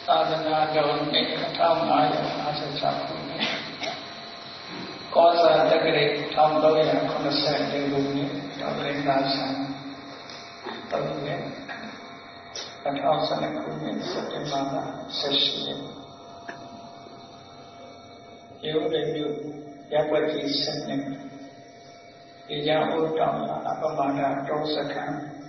သာသနာတော်နှစ်1556ခုနှစ်ကောဇာတက္ကရာ1384ခုနှစ်တော်ပရိသတ်ဆံတုံးနဲ့2012ခုနှစ်စက်တင်ဘာလ18ရက်ရုပ်ရည်မျိုးရပ်ွက်ကြီးစနစ်ဒီကြောင့်ဥတ္တမအပမဒတောစကံ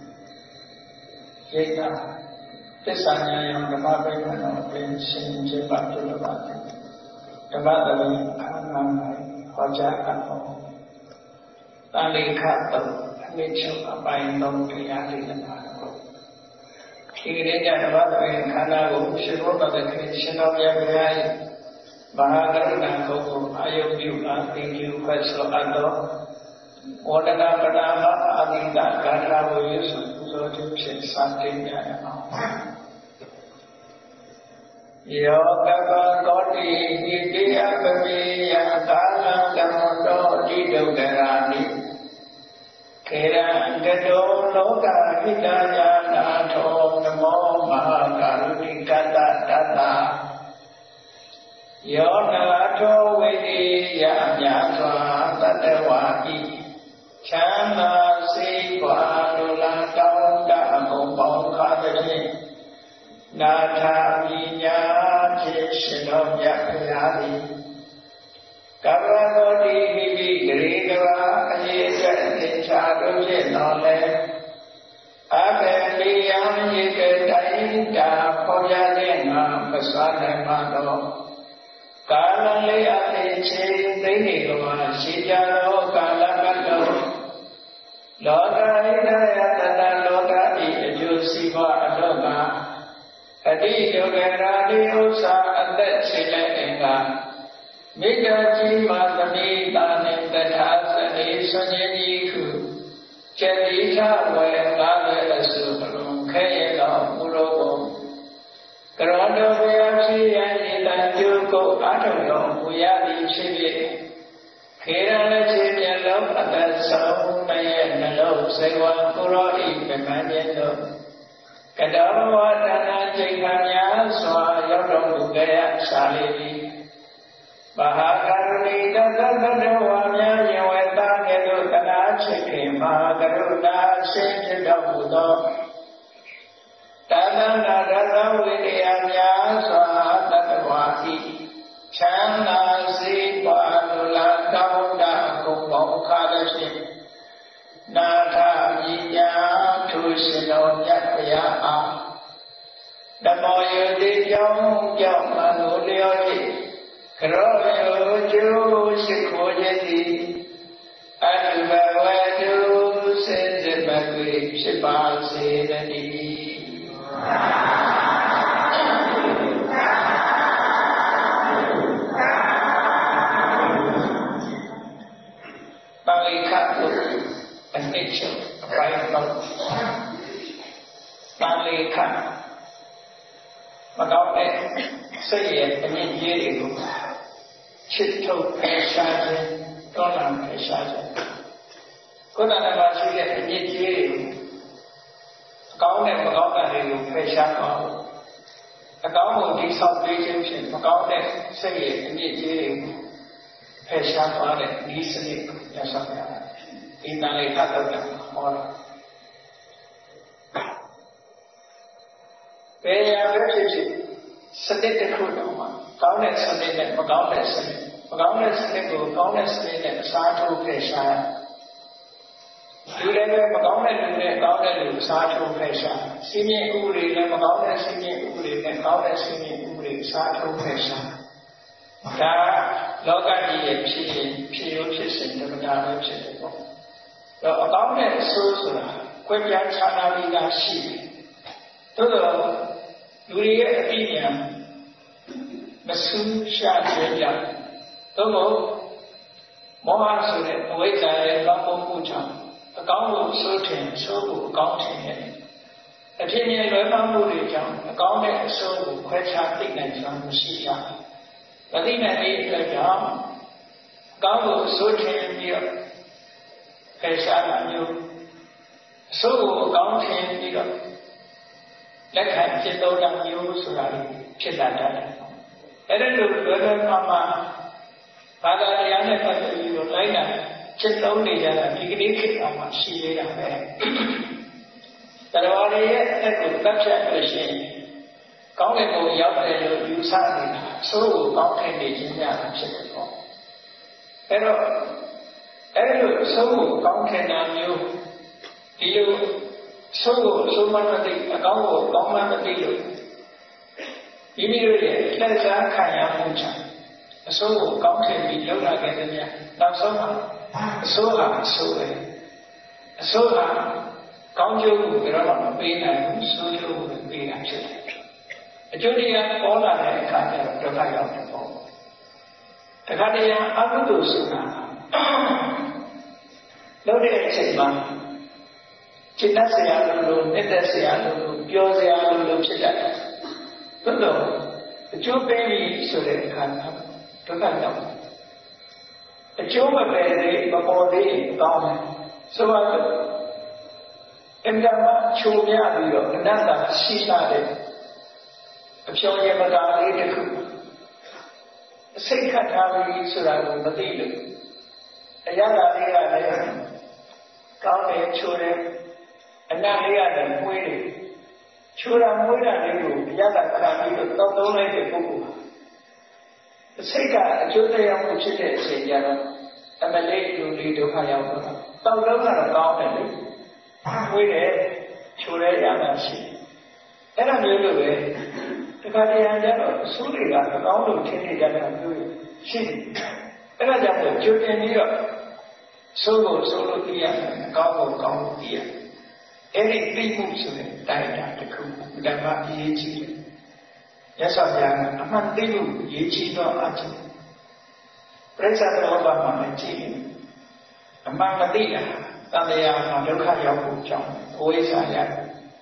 ရိတ်တာသစ္စာဉာဏ်ရောဓမ္မပိဋကတော်အတွင်းရှင်ပြပါပြုလုပ်ပါတယ်ဓမ္မတလင်းအခါနာ၌ဟောကြားအပ်သောတန်လေခတုအနည်းချုပ်အပိုင်း3တရားလေးနဲ့ပါတော့ဒီကနေ့ကဓမ္မတလင်းခန္ဓာကိုရှင်ဘောပဒခေရှင်တော်မြတ်ဗျာ၏မဟာကရုဏာကိုအာယုပြုအားသင်ယူဖတ်ဆိုအပ်သောဝန္ဒနာပဒါမအာသီတဂါထာဝေစုပူဇော်ခြင်းဖြင့်စတင်ကြရအောင်ယောကပံကောတိဟိတိယပမေယကာလံကမ္မတောတိဒုက္ခရာနိခေရံတတောလောကဟိတယာနာထောနမောမဟာကာရုဏိကတ္တတတ္တယောနာထောဝိတိယမြတ်စွာတတ္တဝါဤချမ်းသာစေပွားလိုလားတောင်းတအကုန်ပေါင်းခါတဲ့နာထာမိညာဖြင့်ရှင်တော်မြတ်ဗျာသည်ကဗ္ဗသောတိဟိပိဂရေကဘာအရေးဆက်သင်္ချာတို့ဖြင့်တော်လဲအဘေလိယံယေကတိုင်းတာပေါ်ပြတဲ့ငါမစွာနိုင်ပါတော့ကာလလေးအသိချင်းသိနေကဘာရှိကြသောကာလပတ်တော်လောကဣဒယတတလောကဤအကျိုးစီးပွားအတော့ကအတိဒုက္ခရာတိဥစ္စာအသက်ရှင်တဲ့အင်္ဂါမိဂကြီးမာသမိတာနှင့်တထာသတိဆွန်ခြင်းဤခုကျတိထဝေကားရဲ့အစုအလုံးခဲရသောမူတော်ဘုံကရောတော်ဘုရားဖြစ်ရန်ဤတန်ကျိုးကိုအာထုံတော်မူရသည်ဖြစ်ဖြစ်ခေရလက်ချင်းမျက်လုံးအသက်ဆုံးမရဲ့နှလုံးစေဝါကိုရောဤပကံခြင်းတို့ကတောဝါဒနာချိန်ခံများစွာရောက်တော်မူကြရရှာလိမ့်မည်မဟာကရုဏီတသတ္တဝါများယဝေတာကဲ့သို့တနာချစ်ခင်မဟာကရုဏာရှင်ဖြစ်တော်မူသောတသနာရတဝိရိယများစွာတတ္တဝါဤချမ်းသာစေပါလိုလားတောင်းတအကုန်ပေါင်းခါတဲ့ဖြင့်နာထမိညာသူရှင်တော်မြတ်ဗျာအားဓမ္မောယတိကြောင့်ကြောင့်မလို့လျော်၏ကရောယောကျိုးရှိခိုးခြင်းသည်အတုဘဝတုစေတပကွေဖြစ်ပါစေတည်းပါဠိခတ်အနည်းချုပ်အပိုင်းတော့ပါဠိခတ်မတော်တဲ့စိတ်ရဲ့အမြင့်ကြီးတွေကိုချစ်ထုတ်ဖယ်ရှားခြင်းတောလံဖယ်ရှားခြင်းကိုယ်တဏ္ဍာမှာရှိတဲ့အမြင့်ကြီးတွေကိုအကောင်းနဲ့မကောင်းတာတွေကိုဖယ်ရှားသွားဖို့အကောင်းကိုတိဆောက်ပေးခြင်းဖြင့်မကောင်းတဲ့စိတ်ရဲ့အမြင့်ကြီးတွေကိုဖယ်ရှားသွားတဲ့ဒီစနစ်ကိုရဆောင်ရတာဒီတန်လေးခတ်တော့တယ်ဟောတာဘယ်ရာပဲဖြစ်ဖြစ်စနစ်တစ်ခုတော့မှာကောင်းတဲ့စနစ်နဲ့မကောင်းတဲ့စနစ်မကောင်းတဲ့စနစ်ကိုကောင်းတဲ့စနစ်နဲ့အစားထိုးဖယ်ရှားလူလည်းပဲမကောင်းတဲ့လူနဲ့ကောင်းတဲ့လူအစားထိုးဖယ်ရှားစီမင်းဥပဒေလည်းမကောင်းတဲ့စီမင်းဥပဒေနဲ့ကောင်းတဲ့စီမင်းဥပဒေအစားထိုးဖယ်ရှားဒါလောကကြီးရဲ့ဖြစ်ရင်ဖြစ်ရိုးဖြစ်စဉ်ဓမ္မတာပဲဖြစ်တယ်ပေါ့တော့အကောင်းနဲ့အဆိုးဆိုတာကွဲပြားခြားနားပြီးသားရှိတယ်သို့တော့လူတွေရဲ့အပြည့်ဉာဏ်မဆူးရှားခြင်းကြောင့်သို့မဟုတ်မောဟဆိုတဲ့အဝိဇ္ဇာရဲ့လွှမ်းမိုးမှုကြောင့်အကောင်းကိုဆိုးထင်ဆိုးကိုအကောင်းထင်နေတယ်အဖြစ်မြင်လွဲမှားမှုတွေကြောင့်အကောင်းနဲ့အဆိုးကိုခွဲခြားသိနိုင်စွမ်းမရှိကြဘူးမသိနိုင်တဲ့အတွက်ကြောင့်အကောင်းကိုဆိုးထင်ပြီးတော့ဖယ်ရှားတာမျိုးအဆိုးကိုအကောင်းထင်ပြီးတော့လက်ခံจิตတော်တာမျိုးဆိုတာလေဖြစ်လာတတ်တယ်အဲ့ဒါလိုလွယ်လွယ်မှာဘာသာတရားနဲ့ပတ်သက်ပြီးတော့လိုက်တာချက်လုံးနေကြတာဒီကနေ့ခေတ်မှာရှိနေတာပဲတရားတွေရဲ့အဲ့ကိုတက်ဖြတ်လို့ရှိရင်ကောင်းတဲ့ပုံရောက်တယ်လို့ယူဆနေတာဆိုးကိုကောင်းတဲ့နေခြင်းများဖြစ်တယ်ပေါ့အဲ့တော့အဲ့လိုဆိုးကိုကောင်းတဲ့နာမျိုးဒီလိုဆိုးကိုဆိုးမှမသိအကောင်းကိုကောင်းမှမသိလို့မိမိတို့ရဲ့လက်စားခံရမှုကြောင့်အဆိုးကိုကောင်းတဲ့ပြီးလောက်လာခဲ့တဲ့များနောက်ဆုံးမှာအဆိုးကအဆိုးပဲအဆိုးကကောင်းကျိုးကိုဘယ်တော့မှမပေးနိုင်ဘူးဆိုးကျိုးကိုပေးတာဖြစ်တယ်အကျိုးတရားပေါ်လာတဲ့အခါကျတော့ဒုက္ခရောက်တယ်ပေါ့တခါတည်းအကုသိုလ်ဆိုတာလုပ်တဲ့အချိန်မှာจิตတဆရာလို့နှစ်သက်ဆရာလို့ပြောဆရာလို့ဖြစ်တတ်တယ်သို့တော့အကျိုးပေးပြီးဆိုတဲ့အခါမှာဒုက္ခရောက်တယ်အကျိုးမပေးသေးမပေါ်သေးကောင်းတယ်ဆိုတော့အင်္ဂါမချိုးမြပြီးတော့အနတ္တရှိလာတဲ့အဖြောရမတာလေးတစ်ခုအစိတ်ခတ်ထားပြီးဆိုတာကိုမသိလို့အရသာလေးကလည်းကောင်းတယ်ချိုးတယ်အနတ်လေးကလည်းမွေးတယ်ချိုးတာမွေးတာလေးကိုအရသာခံပြီးတော့တောက်သုံးလိုက်တဲ့ပုဂ္ဂိုလ်အစိတ်ကအကျိုးတရားမှုဖြစ်တဲ့အချိန်ကျတော့အမလေးလူလေးဒုက္ခရောက်တော့တောက်လုံးကတော့ကောင်းတယ်လေမွေးတယ်ချိုးတယ်ရတာရှိအဲ့ဒါမျိုးလိုပဲတခါတည်းကျတော့အဆိုးတွေကအကောင်းလို့ထင်နေကြတဲ့မျိုးရှိတယ်အဲ့ဒါကြောင့်ကြိုတင်ပြီးတော့ဆိုးကိုဆိုးလို့သိရတယ်အကောင်းကိုကောင်းလို့သိရတယ်အဲ့ဒီသိမှုဆိုတဲ့တိုင်းတာတစ်ခုဓမ္မအရေးကြီးတယ်ရသော်ဗျာအမှန်သိမှုရေးကြီးတော့အချင်းပြိဿတော်ဘာမှမကြည့်အမှန်မသိတာတန်လျာမှာဒုက္ခရောက်ဖို့ကြောင့်ဝိဇ္ဇာရတယ်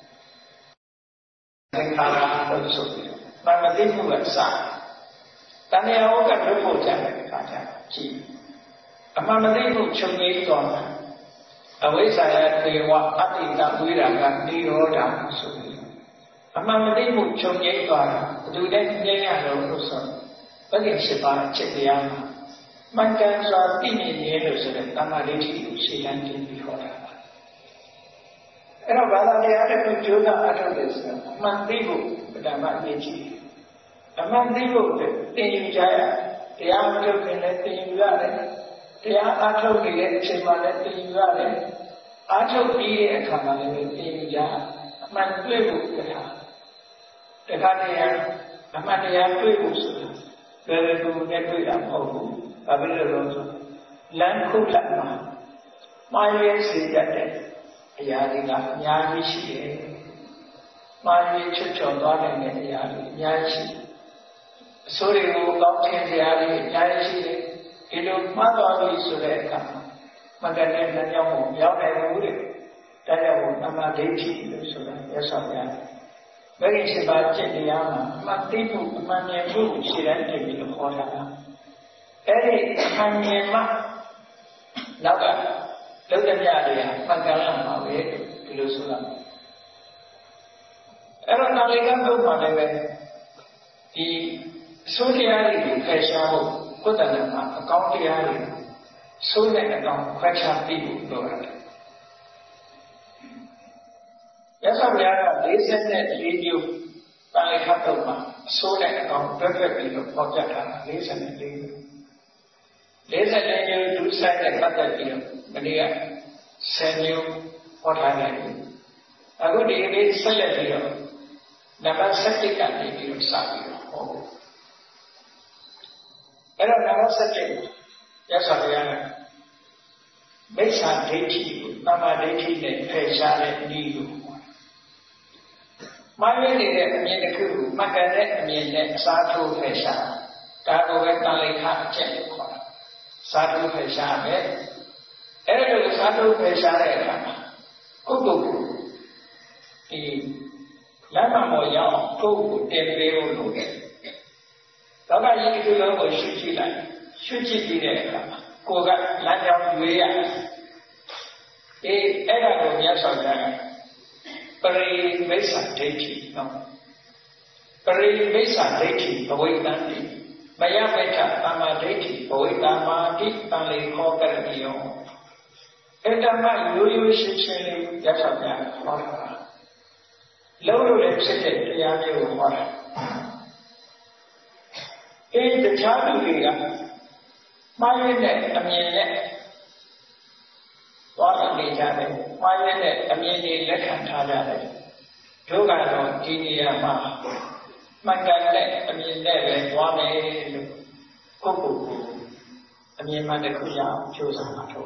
သင်္ခါရလို့ဆိုပြီးမမသိမှုကစတဏှာဩကလွတ်ဖို့ကြတဲ့အခါကျကြည့်အမှန်မသိမှုချုပ်ငြိမ်းသွားတာအဝိဇ္ဇာယသေဝအတ္တိတဝိရာကနိရောဓဆိုပြီးအမှန်မသိမှုချုပ်ငြိမ်းသွားတာဘယ်သူနဲ့ငြိမ်းရတော့လို့ဆိုဘယ်လိုဖြစ်ပါ့ချက်တရားမှာမှန်ကန်စွာသိမြင်ရလို့ဆိုတဲ့တမ္မာဒိဋ္ဌိကိုရှင်းလင်းပြီးဟောတာအဲ့တော့ဘာသာတရားတစ်ခုကျိုးသားအထုတ်တယ်ဆိုတော့အမှန်သိဖို့ဓမ္မအရေးကြီးအမှန်သိဖို့သင်ယူကြရတရားမထုတ်ခင်လည်းသင်ယူရတယ်တရားအထုတ်နေတဲ့အချိန်မှာလည်းသင်ယူရတယ်အထုတ်ပြီးတဲ့အခါမှာလည်းသင်ယူကြအမှန်တွေ့ဖို့တရားတခါတည်းအမှန်တရားတွေ့ဖို့ဆိုတာဘယ်လိုနဲ့တွေ့တာမဟုတ်ဘူးဘာဖြစ်လို့လဲဆိုလမ်းခုလက်မှာမှားရဲစေတတ်တဲ့အရာတွေကအများကြီးရှိတယ်။မှားယွင်းချွတ်ချော်သွားနိုင်တဲ့အရာတွေအများကြီးရှိအဆိုးတွေကိုကောင်းခြင်းတရားတွေအများကြီးရှိတယ်။ဒီလိုမှားသွားပြီဆိုတဲ့အခါမကတဲ့လမ်းကြောင်းကိုရောက်နိုင်ဘူးတဲ့။ဒါကြောင့်သမာဓိဋ္ဌိလို့ဆိုတာရသော်ရတယ်။ဘယ်လိုဖြစ်ပါจิตတရားမှာအမှန်သိမှုအမှန်မြင်မှုရှိတဲ့တည်းပြီးတော့ခေါ်တာ။အဲ့ဒီအမှန်မြင်မှနောက်ကလုံးတဲ့ပြတွေကမှန်ကန်လာမှာပဲဒီလိုဆိုတာအဲ့တော့နာလီကဘုရားလည်းပဲဒီဆိုးတရားတွေကိုဖယ်ရှားဖို့ကိုယ်တဏ္ဍာမှာအကောင်းတရားတွေဆိုးတဲ့အကောင်ခွဲခြားပြီးလို့ပြောရတယ်ရသော်ဘုရားက44မျိုးတာလီခတ်တော့မှာဆိုးတဲ့အကောင်တွက်ပြီးတော့ပေါ်ပြထားတာ44မျိုး44မျိုးဒုစရိုက်နဲ့ပတ်သက်ပြီးတော့မနေ့က10မျိုးဟောထားတယ်အခုဒီနေ့ဆက်လက်ပြီးတော့နံပါတ်7ကနေပြီးတော့စပြီးတော့ဟောအဲ့တော့နံပါတ်7ရသော်ဘုရားကမိစ္ဆာဒိဋ္ဌိကိုသမာဓိဋ္ဌိနဲ့ဖယ်ရှားတဲ့နည်းကိုမှားရနေတဲ့အမြင်တစ်ခုကိုမှတ်ကန်တဲ့အမြင်နဲ့အစားထိုးဖယ်ရှားဒါကိုပဲတန်လိခအကျင့်လို့ခေါ်တာစားထိုးဖယ်ရှားမယ်အဲ့ဒါကိုစားထိုးဖယ်ရှားတဲ့အခါမှာကိုယ့်ကိုယ်ကိုဒီလမ်းမပေါ်ရောက်ကိုယ့်ကိုတင်ပေးဖို့လိုတယ်လောကကြီးတစ်ခုလုံးကိုရှုကြည့်လိုက်ရှုကြည့်ပြီးတဲ့အခါမှာကိုယ်ကလမ်းကြောင်းရွေးရအဲ့ဒါကိုမြတ်စွာဘုရားပရိမိစ္ဆာဒိဋ္ဌိနော်ပရိမိစ္ဆာဒိဋ္ဌိဘဝိတံတိမယပိဋ္ဌသမ္မာဒိဋ္ဌိဘဝိတံမာတိတံလေခောကရတိယောအဲ့ဒါမှရိုးရိုးရှင်းရှင်းလေးရသော်များဟောတာလုံးလို့လည်းဖြစ်တဲ့တရားမျိုးကိုဟောတာတခြားလူတွေကမှားရတဲ့အမြင်နဲ့သွားနေကြတယ်မှားရတဲ့အမြင်တွေလက်ခံထားကြတယ်တို့ကတော့ဒီနေရာမှာမှန်ကန်တဲ့အမြင်နဲ့ပဲသွားမယ်လို့ကိုယ့်ကိုယ်ကိုအမြင်မှန်တစ်ခုရအောင်ကြိုးစားမှာတော့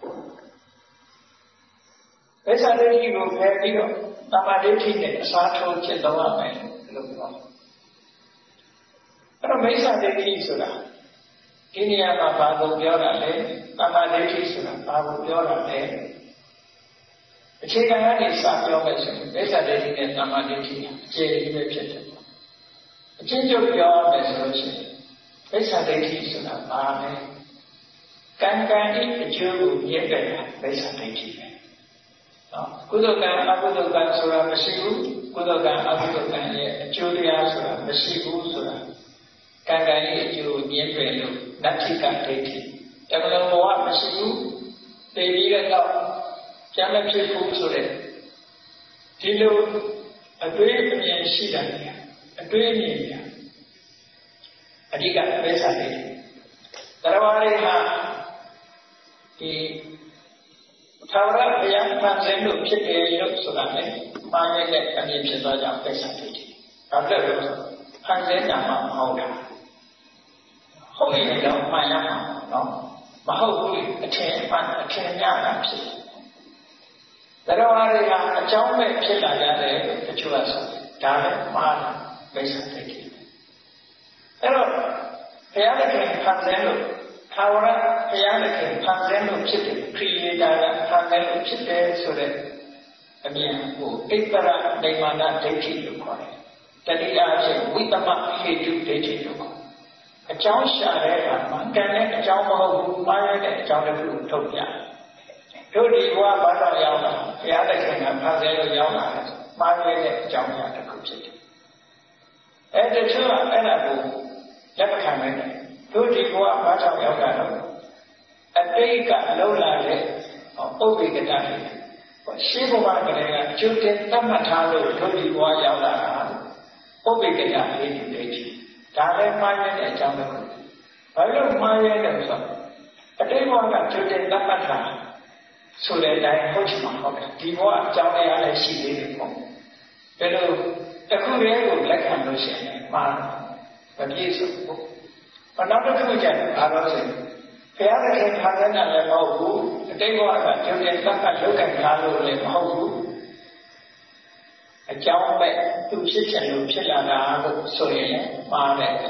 ဘယ်စာဒိဋ္ဌိကိုဖယ်ပြီးတော့တမ္မာဒိဋ္ဌိနဲ့အစားထိုးဖြစ်တော့ရမယ်လို့ပြောအဲ့တော့မိစ္ဆာဒိဋ္ဌိဆိုတာဒီနေရာမှာဘာကိုပြောတာလဲတမ္မာဒိဋ္ဌိဆိုတာဘာကိုပြောတာလဲအခြေခံကနေစပြောမယ်ဆိုရင်မိစ္ဆာဒိဋ္ဌိနဲ့တမ္မာဒိဋ္ဌိအခြေအမြစ်ဖြစ်တယ်အချင်းချုပ်ပြောရမယ်ဆိုလို့ရှိရင်မိစ္ဆာဒိဋ္ဌိဆိုတာဘာလဲကံကံဤအကျိုးကိုမြင်တယ်မိစ္ဆာဒိဋ္ဌိပဲနော်ကုသိုလ်ကံအကုသိုလ်ကံဆိုတာမရှိဘူးကုသိုလ်ကံအကုသိုလ်ကံရဲ့အကျိုးတရားဆိုတာမရှိဘူးဆိုတာကံကံရဲ့အကျိုးကိုမြင်တယ်လို့နတ္ထိကဒိဋ္ဌိတကယ်လို့ဘဝမရှိဘူးသိပြီးတော့ပြန်မဖြစ်ဘူးဆိုတဲ့ဒီလိုအတွေ့အမြင်ရှိတာအတွေ့အမြင်များအဓိကပဲစားတယ်တရားဝါတွေဟာဒီသာဝရဘုရားဖန်ဆင်းလို့ဖြစ်တယ်လို့ဆိုတာလေမှားရတဲ့အမြင်ဖြစ်သွားကြပဲစားတယ်ဒါပြည့်လို့ဖန်ဆင်းတာမှမဟုတ်တာဟုတ်ရင်တော့မှန်ရမှာနော်မဟုတ်ဘူးအထင်မှန်အထင်ရတာဖြစ်တရားဝါတွေကအကြောင်းပဲဖြစ်လာကြတယ်တချို့ကဆိုဒါလည်းမှားတယ်ပဲစားတယ်အဲ့တော့ဘုရားသခင်ဖန်ဆင်းလို့သာဝရဘုရားသခင်ဖန်ဆင်းလို့ဖြစ်တယ်ခရီးတာကဖန်ဆင်းလို့ဖြစ်တယ်ဆိုတဲ့အမြင်ကိုဣတ္တရဒိမာနဒိဋ္ဌိလို့ခေါ်တယ်တတိယအဖြစ်ဝိတမဟေတုဒိဋ္ဌိလို့ခေါ်အကြောင်းရှာတဲ့အခါမှာကံနဲ့အကြောင်းမဟုတ်ဘူးမှားရတဲ့အကြောင်းတစ်ခုထုတ်ပြတို့ဒီဘဝဘာတော့ရောက်တာဘုရားသခင်ကဖန်ဆင်းလို့ရောက်လာတယ်မှားရတဲ့အကြောင်းအရာတစ်ခုဖြစ်တယ်အဲ့တချို့ကအဲ့ဒါကိုလက်မခံနိုင်ဘူးတို့ဒီဘဝဘာကြောင့်ရောက်တာလဲအတိတ်ကလုံးလာတဲ့ပုပ္ပေကတည်းကရှင်းဘဝကလေးကအကျိုးတင်သတ်မှတ်ထားလို့တို့ဒီဘဝရောက်လာတာပုပ္ပေကတည်းကလေးတွေတည်းဒါလည်းမှားရတဲ့အကြောင်းတစ်ခုဘာလို့မှားရလဲဆိုတော့အတိတ်ဘဝကကျိုးတင်သတ်မှတ်ထားဆိုတဲ့အတိုင်းဟုတ်ချင်မှာဟုတ်တယ်ဒီဘဝအကြောင်းတရားလည်းရှိသေးတယ်ပေါ့ဒါလို့တစ်ခုတည်းကိုလက်ခံလို့ရှိရင်မှားမပြည့်စုံဘူးနောက်တစ်ခုကျတော့အားလုံးဆိုဘုရားသခင်ဖန်ဆင်းတာလည်းမဟုတ်ဘူးအတိတ်ဘဝကကျုပ်ရဲ့သတ်မှတ်လုပ်ကံထားလို့လည်းမဟုတ်ဘူးအကြောင်းပဲသူဖြစ်ချင်လို့ဖြစ်လာတာလို့ဆိုရင်မှားတယ်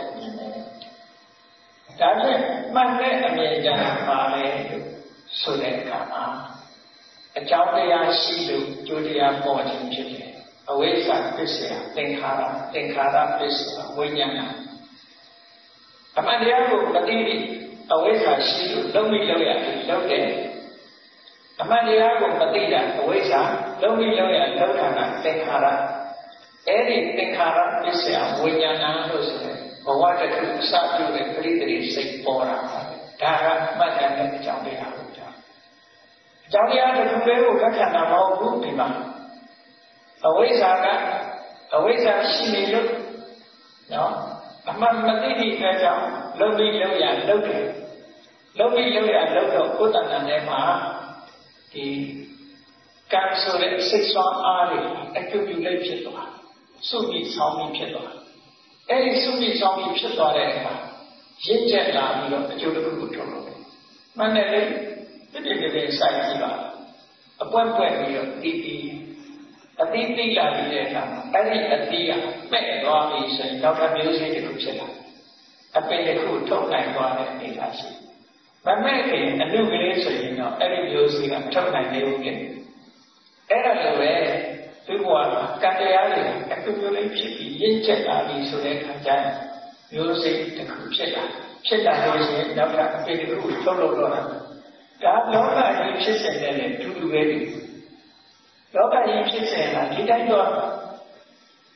ဒါဖြင့်မှန်တဲ့အမြင်ကြပါလေဆိုတဲ့အခါမှာအကြောင်းတရားရှိလို့ကျိုးတရားပေါ်ခြင်းဖြစ်တယ်အဝိဇ္ဇာပစ္စယသင်္ခါရပစ္စယဝိညာဏအမှန်တရားကိုမသိပြီးအဝိဇ္ဇာရှိလို့လုံးပြီးလုံးရတယ်လုံးတယ်အမှန်တရားကိုမသိတာအဝိဇ္ဇာလုံးပြီးလုံးရလုံးတာကသင်္ခါရအဲ့ဒီသင်္ခါရပစ္စယဝိညာဏလို့ဆိုတယ်ဘဝတစ်ခုအစပြုတဲ့ပရိသေရိစိတ်ပေါ်တာဒါကမှတ်တဲ့အကြောင်းတရားဟုတ်တာအကြောင်းတရားတစ်ခုလေးကိုလက်ခံတာမဟုတ်ဘူးဒီမှာအဝိဇ္ဇာကအဝိဇ္ဇာရှိနေလို့နော်အမှန်မသိတဲ့အတွက်ကြောင့်လုံးပြီးလုံးရလုံးတယ်လုံးပြီးလုံးရလုံးတော့ကိုယ်တဏ္ဍာနဲ့မှာဒီကံဆိုတဲ့စိတ်ဆွမ်းအားတွေအကျိုးပြုလိုက်ဖြစ်သွားစုပြီးဆောင်းပြီးဖြစ်သွားအဲ့ဒီစုပြီးဆောင်းပြီးဖြစ်သွားတဲ့အခါရင့်ကျက်လာပြီးတော့အကျိုးတစ်ခုကိုထုတ်လို့မှန်တယ်လေတိစိုက်ကြည့်ပါအပွက်ပွက်ပြီးတော့တီးအတိတိလာပြီးတဲ့အခါအဲ့ဒီအတိကမဲ့သွားပြီဆိုရင်နောက်ထပ်မျိုးစေ့တစ်ခုဖြစ်လာအပင်တစ်ခုထုတ်နိုင်သွားတဲ့အနေအထားရှိမမဲ့ခင်အနုကလေးဆိုရင်တော့အဲ့ဒီမျိုးစေ့ကထုတ်နိုင်နေဦးတယ်အဲ့ဒါလိုပဲဒီဘဝကံတရားတွေအတူတူလေးဖြစ်ပြီးရင့်ကျက်လာပြီဆိုတဲ့အခါကျရင်မျိုးစေ့တစ်ခုဖြစ်လာလို့ရှိရင်နောက်ထပ်အပင်တစ်ခုထုတ်လို့တော့ဒါလောကကြီးဖြစ်စဉ်နဲ့လည်းတူတူပဲလောကကြီးဖြစ်စဉ်ကဒီတိုင်းတော့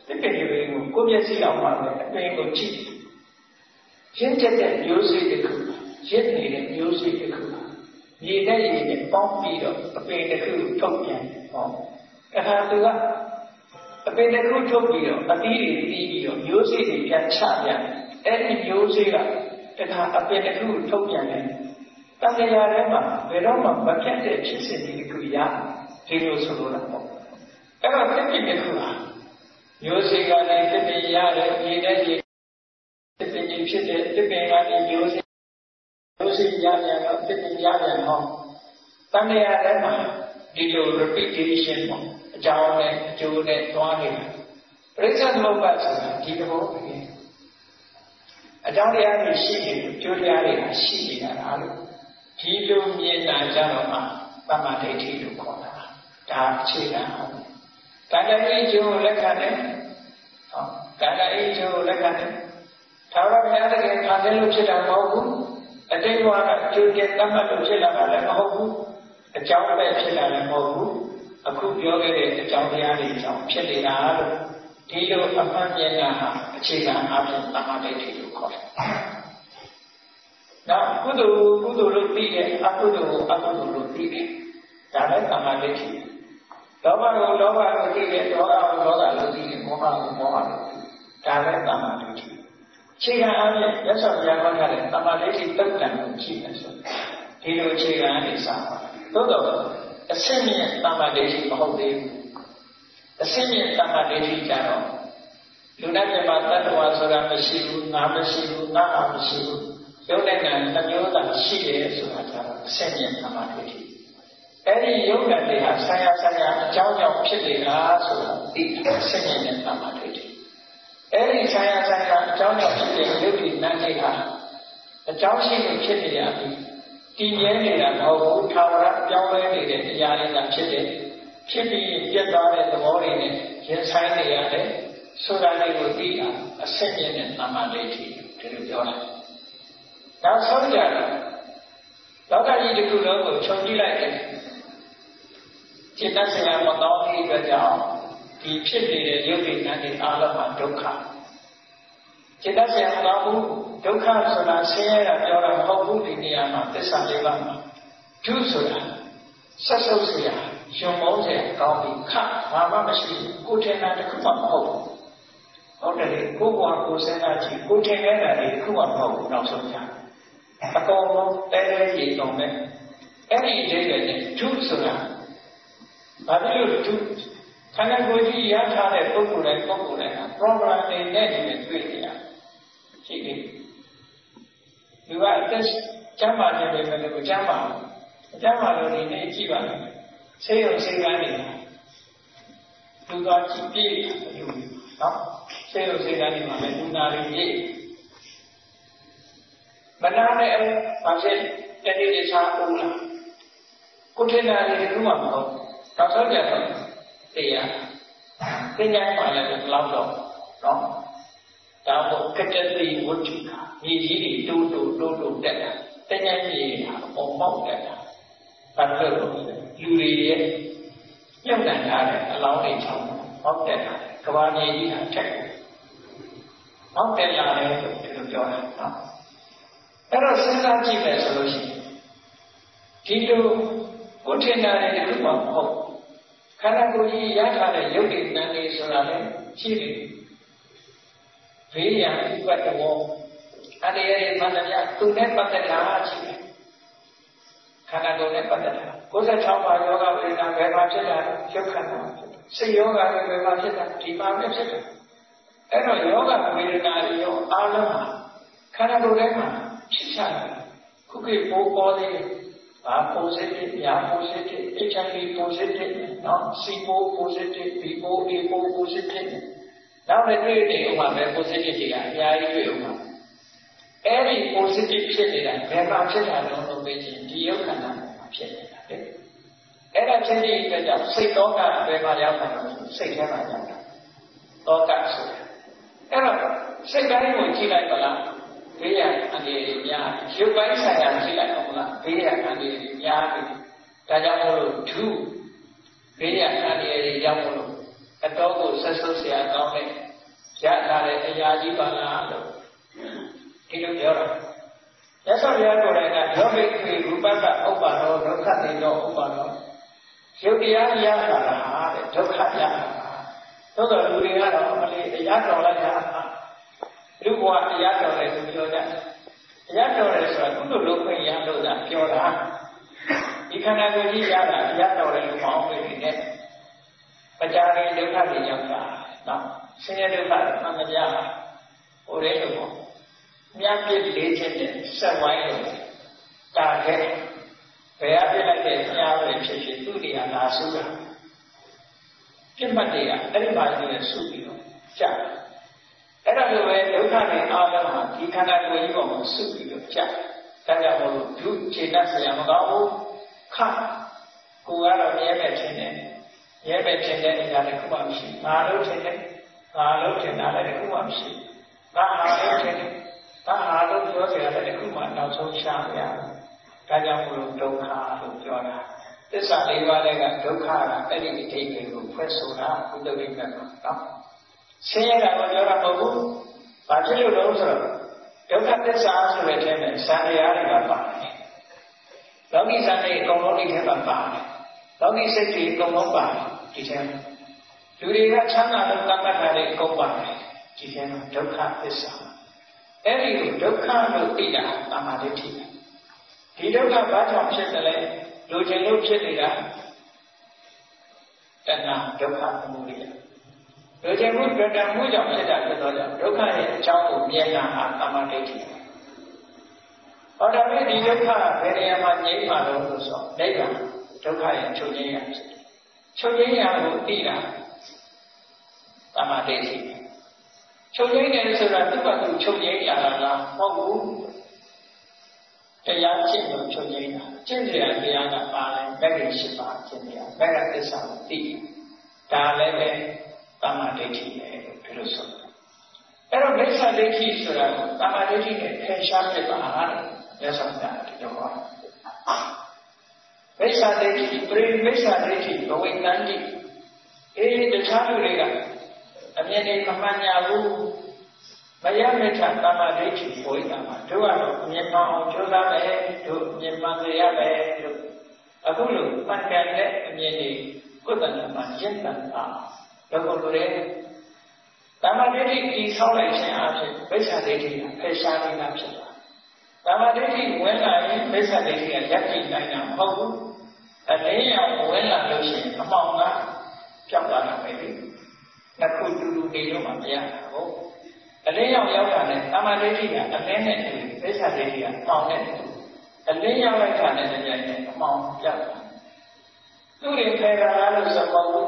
တစ်ပင်ကိုမျက်စိအောင်မှာပဲအပင်ကိုကြည့်ရင့်ကျက်တဲ့မျိုးစေ့တစ်ခုရင့်နေတဲ့မျိုးစေ့တစ်ခုမြေနဲ့ရေနဲ့ပေါင်းပြီးတော့အပင်တစ်ခုထုတ်ပြန်ဟောအခါသူကအပင်တစ်ခုထုတ်ပြီးတော့အသီးတွေတီးပြီးတော့မျိုးစေ့တွေပြန်ချပြန်အဲ့ဒီမျိုးစေ့ကတခါအပင်တစ်ခုထုတ်ပြန်တယ်တန်တရားထဲမှာဘယ်တော့မှမပြတ်တဲ့ဖြစ်စဉ်တွေတစ်ခုရဒီလိုဆိုလိုတာပေါ့အဲ့တော့တစ်ပင်တစ်ခုဟာမျိုးစေ့ကလည်းတစ်ပင်ရတယ်မြေနဲ့ရေတစ်ပင်ကြီးဖြစ်တဲ့တစ်ပင်ကလည်းမျိုးစေ့ရပြန်တော့တစ်ပင်ရပြန်ဟောတန်တရားထဲမှာဒီလို repetition ပေါ့အကြောင်းနဲ့အကျိုးနဲ့သွားနေတာပရိစ္ဆေသမုပ္ပါဒ်ဆိုတာဒီလိုပဲအကြောင်းတရားတွေရှိနေတယ်ကျိုးတရားတွေရှိနေတာလို့ဒီလိုမြင်တာကြတော့မှသမ္မာဒိဋ္ဌိလို့ခေါ်တာဒါအခြေခံအောင်ကာယရေးကျိုးလက်ခံတယ်ဟောကာယရေးကျိုးလက်ခံတယ်သာဝရဘုရားတကယ်ခံတယ်လို့ဖြစ်တာမဟုတ်ဘူးအတိတ်ဘဝကကျိုးတဲ့တတ်မှတ်လို့ဖြစ်လာတာလည်းမဟုတ်ဘူးအကြောင်းပဲဖြစ်လာလည်းမဟုတ်ဘူးအခုပြောခဲ့တဲ့အကြောင်းတရားတွေကြောင့်ဖြစ်နေတာလို့ဒီလိုအမှန်မြင်တာဟာအခြေခံအပြင်သမ္မာဒိဋ္ဌိလို့ခေါ်တယ်။နောက်ကုသိုလ်လို့သိတယ်အကုသိုလ်ကိုအကုသိုလ်လို့သိတယ်။ဒါလည်းသမ္မာဒိဋ္ဌိ။လောဘကိုလောဘလို့သိတယ်ဒေါသကိုဒေါသလို့သိတယ်မောဟကိုမောဟလို့သိတယ်။ဒါလည်းသမ္မာဒိဋ္ဌိ။အခြေခံအပြင်မြတ်စွာဘုရားဟောထားတဲ့သမ္မာဒိဋ္ဌိတုတ်တန်ကိုရှိတယ်ဆိုဒီလိုအခြေခံအနေစပါသို့တော့အစင်းမြင့်သမ္မာဒိဋ္ဌိမဟုတ်သေးဘူးအစင်းမြင့်သမ္မာဒိဋ္ဌိကြတော့လူနဲ့ပြမတ္တဝါဆိုတာမရှိဘူးငါမရှိဘူးငါမရှိဘူးရုပ်နဲ့နာနှမျိုးသာရှိတယ်ဆိုတာကြတော့အစင်းမြင့်သမ္မာဒိဋ္ဌိအဲ့ဒီရုပ်နဲ့တရားဆရာအကြောင်းကြောင့်ဖြစ်နေတာဆိုတာဒီအစင်းမြင့်တဲ့သမ္မာဒိဋ္ဌိအဲ့ဒီဆရာအကြောင်းကြောင့်ဖြစ်တဲ့ရုပ်ဒီနာမ်တွေဟာအကြောင်းရှိလို့ဖြစ်နေရပြီတည်မြဲနေတာမဟုတ်ဘူးထာဝရပြောင်းလဲနေတဲ့တရားတွေကဖြစ်တယ်ဖြစ်ပြီးပြတ်သွားတဲ့သဘောတွေနဲ့ရင်ဆိုင်နေရတယ်ဆိုတာလေးကိုသိတာအစစ်မြင့်တဲ့သမ္မာဒိဋ္ဌိဒီလိုပြောတာနောက်ဆုံးကြတော့လောကကြီးတစ်ခုလုံးကိုခြုံကြည့်လိုက်တယ်จิตတဆရာမတော်တဲ့အတွက်ကြောင့်ဒီဖြစ်နေတဲ့ရုပ်တွေနဲ့အားလုံးမှာဒုက္ခจิตတဆရာမတော်ဘူးဒုက္ခဆိုတာဆင်းရဲတာပြောတာမဟုတ်ဘူးဒီနေရာမှာသစ္စာလေးပါးမှာဒုဆိုတာဆက်ဆုပ်เสียယုံမောเสียကောင်းပြီခဘာမှမရှိဘူးကိုထင်တာတစ်ခုမှမဟုတ်ဘူးဟုတ်တယ်ကိုဘဝကိုစဉ်းစားကြည့်ကိုထင်နေတာတွေတစ်ခုမှမဟုတ်ဘူးနောက်ဆုံးကြအကုန်လုံးတဲရေတုံနဲ့အဲ့ဒီအသေးတွေဒုဆိုတာဘာဖြစ်လို့ဒုခန္ဓာကိုယ်ကြီးရထားတဲ့ပုဂ္ဂိုလ်တိုင်း program တွေနဲ့တွေ့နေရရှိတယ်သူကအသက်ကျမ်းမာတယ်ပဲလို့ကျမ်းမာလို့ဒီနေ့ကြည့်ပါမယ်ဆေးရုံဆေးကန်းတွေသူကကြည့်ပြည့်တယ်နော်ဆေးရုံဆေးကန်းတွေမှာလည်းလူနာတွေပြည့်မနာနဲ့ဘာဖြစ်တတိယချာဦးလားကိုထင်တာတွေဘူးမှမဟုတ်တော့ဆောက်ကြတော့တရားသင်္ညာပါလည်းဘယ်လောက်တော့နော်ဒါမို့ကတ္တိဝဋ္ဌိကမြေကြီးတွေတိုးတက်တာတဉ္ညာမြေဟာပေါ်ပေါက်တက်တာဘာလို့လဲလူတွေရဲ့ညှို့နှံထားတဲ့အလောင်းတွေချောင်းဟောက်တက်တာကဘာမြေကြီးဟာထက်ဟောက်တက်လာတယ်လို့ဒီလိုပြောတာနော်အဲ့တော့စဉ်းစားကြည့်မယ်ဆိုလို့ရှိရင်ဒီလိုကိုထင်တာတွေတစ်ခုမှမဟုတ်ခန္ဓာကိုယ်ကြီးရထားတဲ့ရုပ်တည်နာနေဆိုတာလည်းရှိတယ်ဘေးရန်ဥပတ္တဝောအနေရည်မှန်တရားသူနဲ့ပတ်သက်တာရှိတယ်ခန္ဓာကိုယ်နဲ့ပတ်သက်တာ96ပါးယောဂဝေဒနာဘယ်မှာဖြစ်တာရုပ်ခန္ဓာစိတ်ယောဂလည်းဘယ်မှာဖြစ်တာဒီမှာပဲဖြစ်တယ်အဲ့တော့ယောဂဝေဒနာတွေရောအားလုံးဟာခန္ဓာကိုယ်ထဲမှာဖြစ်ချတာခုခေတ်ပိုးပေါ်သေးတယ်ဘာ positive ညာ positive HIV positive နော် C positive B A positive နောက်လည်းတွေ့နေဥမှာပဲ positive တွေကအများကြီးတွေ့ဥမှာအဲ့ဒီ positive ဖြစ်နေတာဘယ်မှာဖြစ်တာလဲလို့ပြောရင်ဒီယုတ်ခန္ဓာမှာဖြစ်နေတာလေအဲ့ဒါဖြစ်တဲ့အတွက်ကြောင့်စိတ်တောကဘယ်မှာရောက်တာလဲစိတ်ထဲမှာရောက်တာတောကဆိုတာအဲ့တော့စိတ်တိုင်းကိုကြည့်လိုက်ပါလားဘေးရန်အနေနဲ့များရုပ်ပိုင်းဆိုင်ရာကြည့်လိုက်အောင်လားဘေးရန်အနေနဲ့များပြီဒါကြောင့်မို့လို့ဒုဘေးရန်အနေနဲ့ရောက်လို့အတော်ကိုဆက်ဆုပ်เสียကောင်းတဲ့ရထားတဲ့အရာကြီးပါလားလို့ဒီလိုပြောတာရသော်ဘုရားကိုယ်တိုင်ကယောဂိခေရူပကဥပ္ပါရောဒုက္ခတိတောဥပ္ပါရောယုတ်တရားရတာလားတဲ့ဒုက္ခရတာသို့တော်လူတွေကတော့အမလေးတရားတော်လိုက်တာလူဘဝတရားတော်တယ်လို့ပြောကြတရားတော်တယ်ဆိုတာကုသိုလ်လုပ်ခွင့်ရလို့သာပြောတာဒီခန္ဓာကိုယ်ကြီးရတာတရားတော်တယ်လို့မအောင်လို့နေတယ်ပကြာရင်ဒုက္ခတွေရောက်တာနော်ဆင်းရဲဒုက္ခမှန်တရားဟိုရဲလို့ပေါ့မြတ်ပြည့်လေးချက်နဲ့ဆက်ဝိုင်းလို့တာခဲ့ဘယ်အပြစ်လိုက်တဲ့ညာပဲဖြစ်ဖြစ်သူ့နေရာလာဆုတာပြစ်မှတ်တွေကအဲ့ဒီပါကြီးနဲ့ဆုပြီးတော့ကြာအဲ့ဒါလိုပဲဒုက္ခတွေအားလုံးဟာဒီခန္ဓာကိုယ်ကြီးပေါ်မှာဆုပြီးတော့ကြာဒါကြောင့်မို့လို့ဒုခြေတတ်ဆရာမကောင်းဘူးခကိုကတော့မြဲပဲထင်တယ်မြဲပဲထင်တဲ့အရာတစ်ခုမှမရှိငါလို့ထင်တယ်ငါလို့ထင်တာလည်းတစ်ခုမှမရှိငါဟာလို့ထင်တယ်ငါဟာလို့ပြောကြတယ်တစ်ခုမှနောက်ဆုံးရှာမရဘူးဒါကြောင့်မို့လို့ဒုက္ခလို့ပြောတာသစ္စာလေးပါးလည်းကဒုက္ခကအဲ့ဒီအဓိပ္ပာယ်ကိုဖွဲ့ဆိုတာဘုဒ္ဓဂိတ်ကတော့နော်ဆင်းရဲတာကိုပြောတာမဟုတ်ဘူး။ဘာဖြစ်လို့လဲဆိုတော့ဒုက္ခသစ္စာဆိုတဲ့အထဲမှာဇန်တရားတွေကပါတယ်။လောကီဇန်တွေအကုန်လုံးဒီထဲမှာပါတယ်။လောကီစိတ်တွေအကုန်လုံးပါတယ်ဒီထဲမှာလူတွေကချမ်းသာလို့တတ်မှတ်ထားတဲ့အကုန်ပါတယ်ဒီထဲမှာဒုက္ခသစ္စာအဲ့ဒီကိုဒုက္ခလို့သိတာသမာဓိဖြစ်တယ်။ဒီဒုက္ခဘာကြောင့်ဖြစ်တယ်လဲလူချင်းလို့ဖြစ်နေတာတဏှာဒုက္ခသမုဒယလူချင်းမှုတွေ့တာမှုကြောင့်ဖြစ်တာဖြစ်တော့ကြောင့်ဒုက္ခရဲ့အကြောင်းကိုမြင်တာဟာသမာဓိဖြစ်တယ်။ဟောဒါပေမဲ့ဒီဒုက္ခဘယ်နေရာမှာငြိမ်းမှာလို့ဆိုနိဗ္ဗာန်ဒုက္ခရဲ့ချုပ်ငြိမ်းရာဖြစ်တယ်။ချုပ်ငြိမ်းရာကိုသိတာသမာဓိဖြစ်တယ်။ချုပ်ငြိမ်းတယ်ဆိုတာသူ့ဘာသူချုပ်ငြိမ်းရတာလားမဟုတ်ဘူး။တရားကျင့်လို့ချုပ်ငြိမ်းတာကျင့်ကြံတရားကပါလဲမဂ္ဂင်၈ပါးကျင့်တရားမဂ္ဂသစ္စာကိုသိဒါလည်းပဲသမာဓိရှိတယ်လို့ပြောလို့ဆိုတယ်အဲ့တော့မိစ္ဆာဒိဋ္ဌိဆိုတာကိုသမာဓိရှိနဲ့ထင်ရှားပြပါတဲ့ရသော်တာဒီလိုပါမိစ္ဆာဒိဋ္ဌိပရိမိစ္ဆာဒိဋ္ဌိဘဝိတ္တန္တိတခြားလူတွေကအမြင်တွေမမှန်ညာဘူးမယမိထသမာဓိရှိဝိတာမှာတို့ကတော့မြင်မှန်အောင်ကြိုးစားမယ်တို့မြင်မှန်ရမယ်လို့အခုလိုမှန်ကန်တဲ့အမြင်တွေကိုယ်တဏ္ဍာမှာရှင်းတတ်တာတော့ကိုလိုတဲ့သမာဓိကြီးဆောင်းလိုက်ခြင်းအဖြစ်မိစ္ဆာဒိဋ္ဌိကဖယ်ရှားနေတာဖြစ်တာသမာဓိဝင်လာရင်မိစ္ဆာဒိဋ္ဌိကရပ်တည်နိုင်တာမဟုတ်ဘူးအလင်းရောင်ဝင်လာလို့ရှိရင်အမှောင်ကပြောက်သွားတာပဲလေနှစ်ခုတူတူနေလို့မှမရဘူးအလင်းရောင်ရောက်တာနဲ့သမာဓိကအလင်းနဲ့တူမိစ္ဆာဒိဋ္ဌိကပေါင်နဲ့တူအလင်းရောက်လိုက်တာနဲ့ကြိုင်နဲ့အမှောင်ပြောက်သွားသူတွေဖယ်တာလို့ဆိုတော့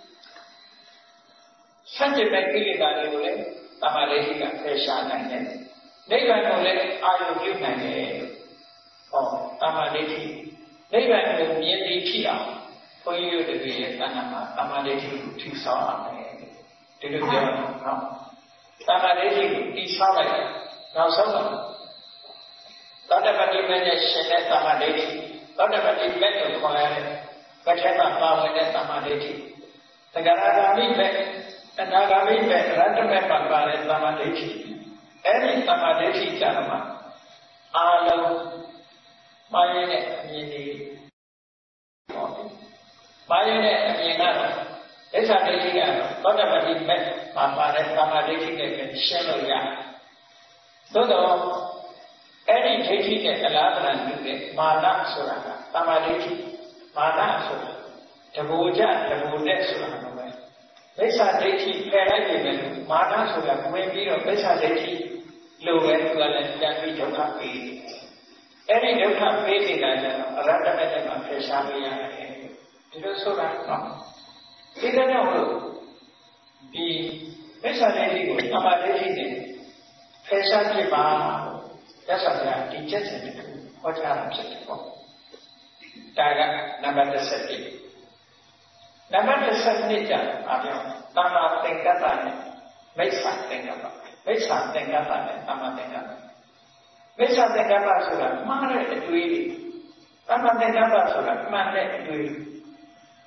စัจ jit မဲ့ကိလေသာတွေကိုလည်းသမာဓိကဖယ်ရှားနိုင်တယ်။နိဗ္ဗာန်ကိုလည်းအာရုံပြုနိုင်တယ်။ဟောသမာဓိနိဗ္ဗာန်ကိုမြင်သိဖြစ်အောင်ဘုန်းကြီးတို့တွေရဲ့တဏ္ဍာမှာသမာဓိကိုထူဆောင်းအောင်တယ်။ဒီလိုပြောတော့နော်။သမာဓိကိုတည်ဆောက်လိုက်နောက်ဆုံးတော့သောတပတိမနဲ့ရှင်တဲ့သမာဓိသောတပတိမဲ့ကိုခေါ်ရတဲ့ပဋ္ဌာန်းပါဝင်တဲ့သမာဓိသဂရဂါမိမဲ့အနာဂါမိမဲ့ရတ္တမဲ့ပါပါတဲ့သမာဓိအဲ့ဒီသမာဓိကြမှာအာလုံးမာရတဲ့အမြင်တွေဟောမာရတဲ့အမြင်ကတော့ဣစ္ဆာဒိဋ္ဌိကတော့သောတပတိမဲ့ပါပါတဲ့သမာဓိနဲ့ရှင်းလို့ရတယ်သို့တော့အဲ့ဒီဒိဋ္ဌိနဲ့အလားတူတဲ့မာနဆိုတာကသမာဓိမာနဆိုတာတဘူကြတဘူနဲ့ဆိုတာပဲမိစ္ဆာဒိဋ္ဌိဖယ်လိုက်ပြီလေမာနဆိုတာဝင်ပြီးတော့မိစ္ဆာဒိဋ္ဌိလိုပဲသူကလည်းပြန်ပြီးဒုက္ခပေးအဲ့ဒီဒုက္ခပေးနေတာကျတော့အရဟတမေတ္တာဖယ်ရှားလို့ရတယ်ဒီလိုဆိုတာနော်ဒီကနေ့ဟိုဒီမိစ္ဆာဒိဋ္ဌိကိုသမာဓိနဲ့ဖယ်ရှားပြပါရသော်ကဒီချက်ချက်တခုဟောကြားတာဖြစ်တယ်ပေါ့ဒါကနံပါတ်17နံပါတ်12ကျအားပြောတမ္မာသင်္ကပ္ပနဲ့မိစ္ဆာသင်္ကပ္ပမိစ္ဆာသင်္ကပ္ပနဲ့တမ္မာသင်္ကပ္ပမိစ္ဆာသင်္ကပ္ပဆိုတာမှားတဲ့အတွေ့အကြုံတမ္မာသင်္ကပ္ပဆိုတာမှန်တဲ့အတွေ့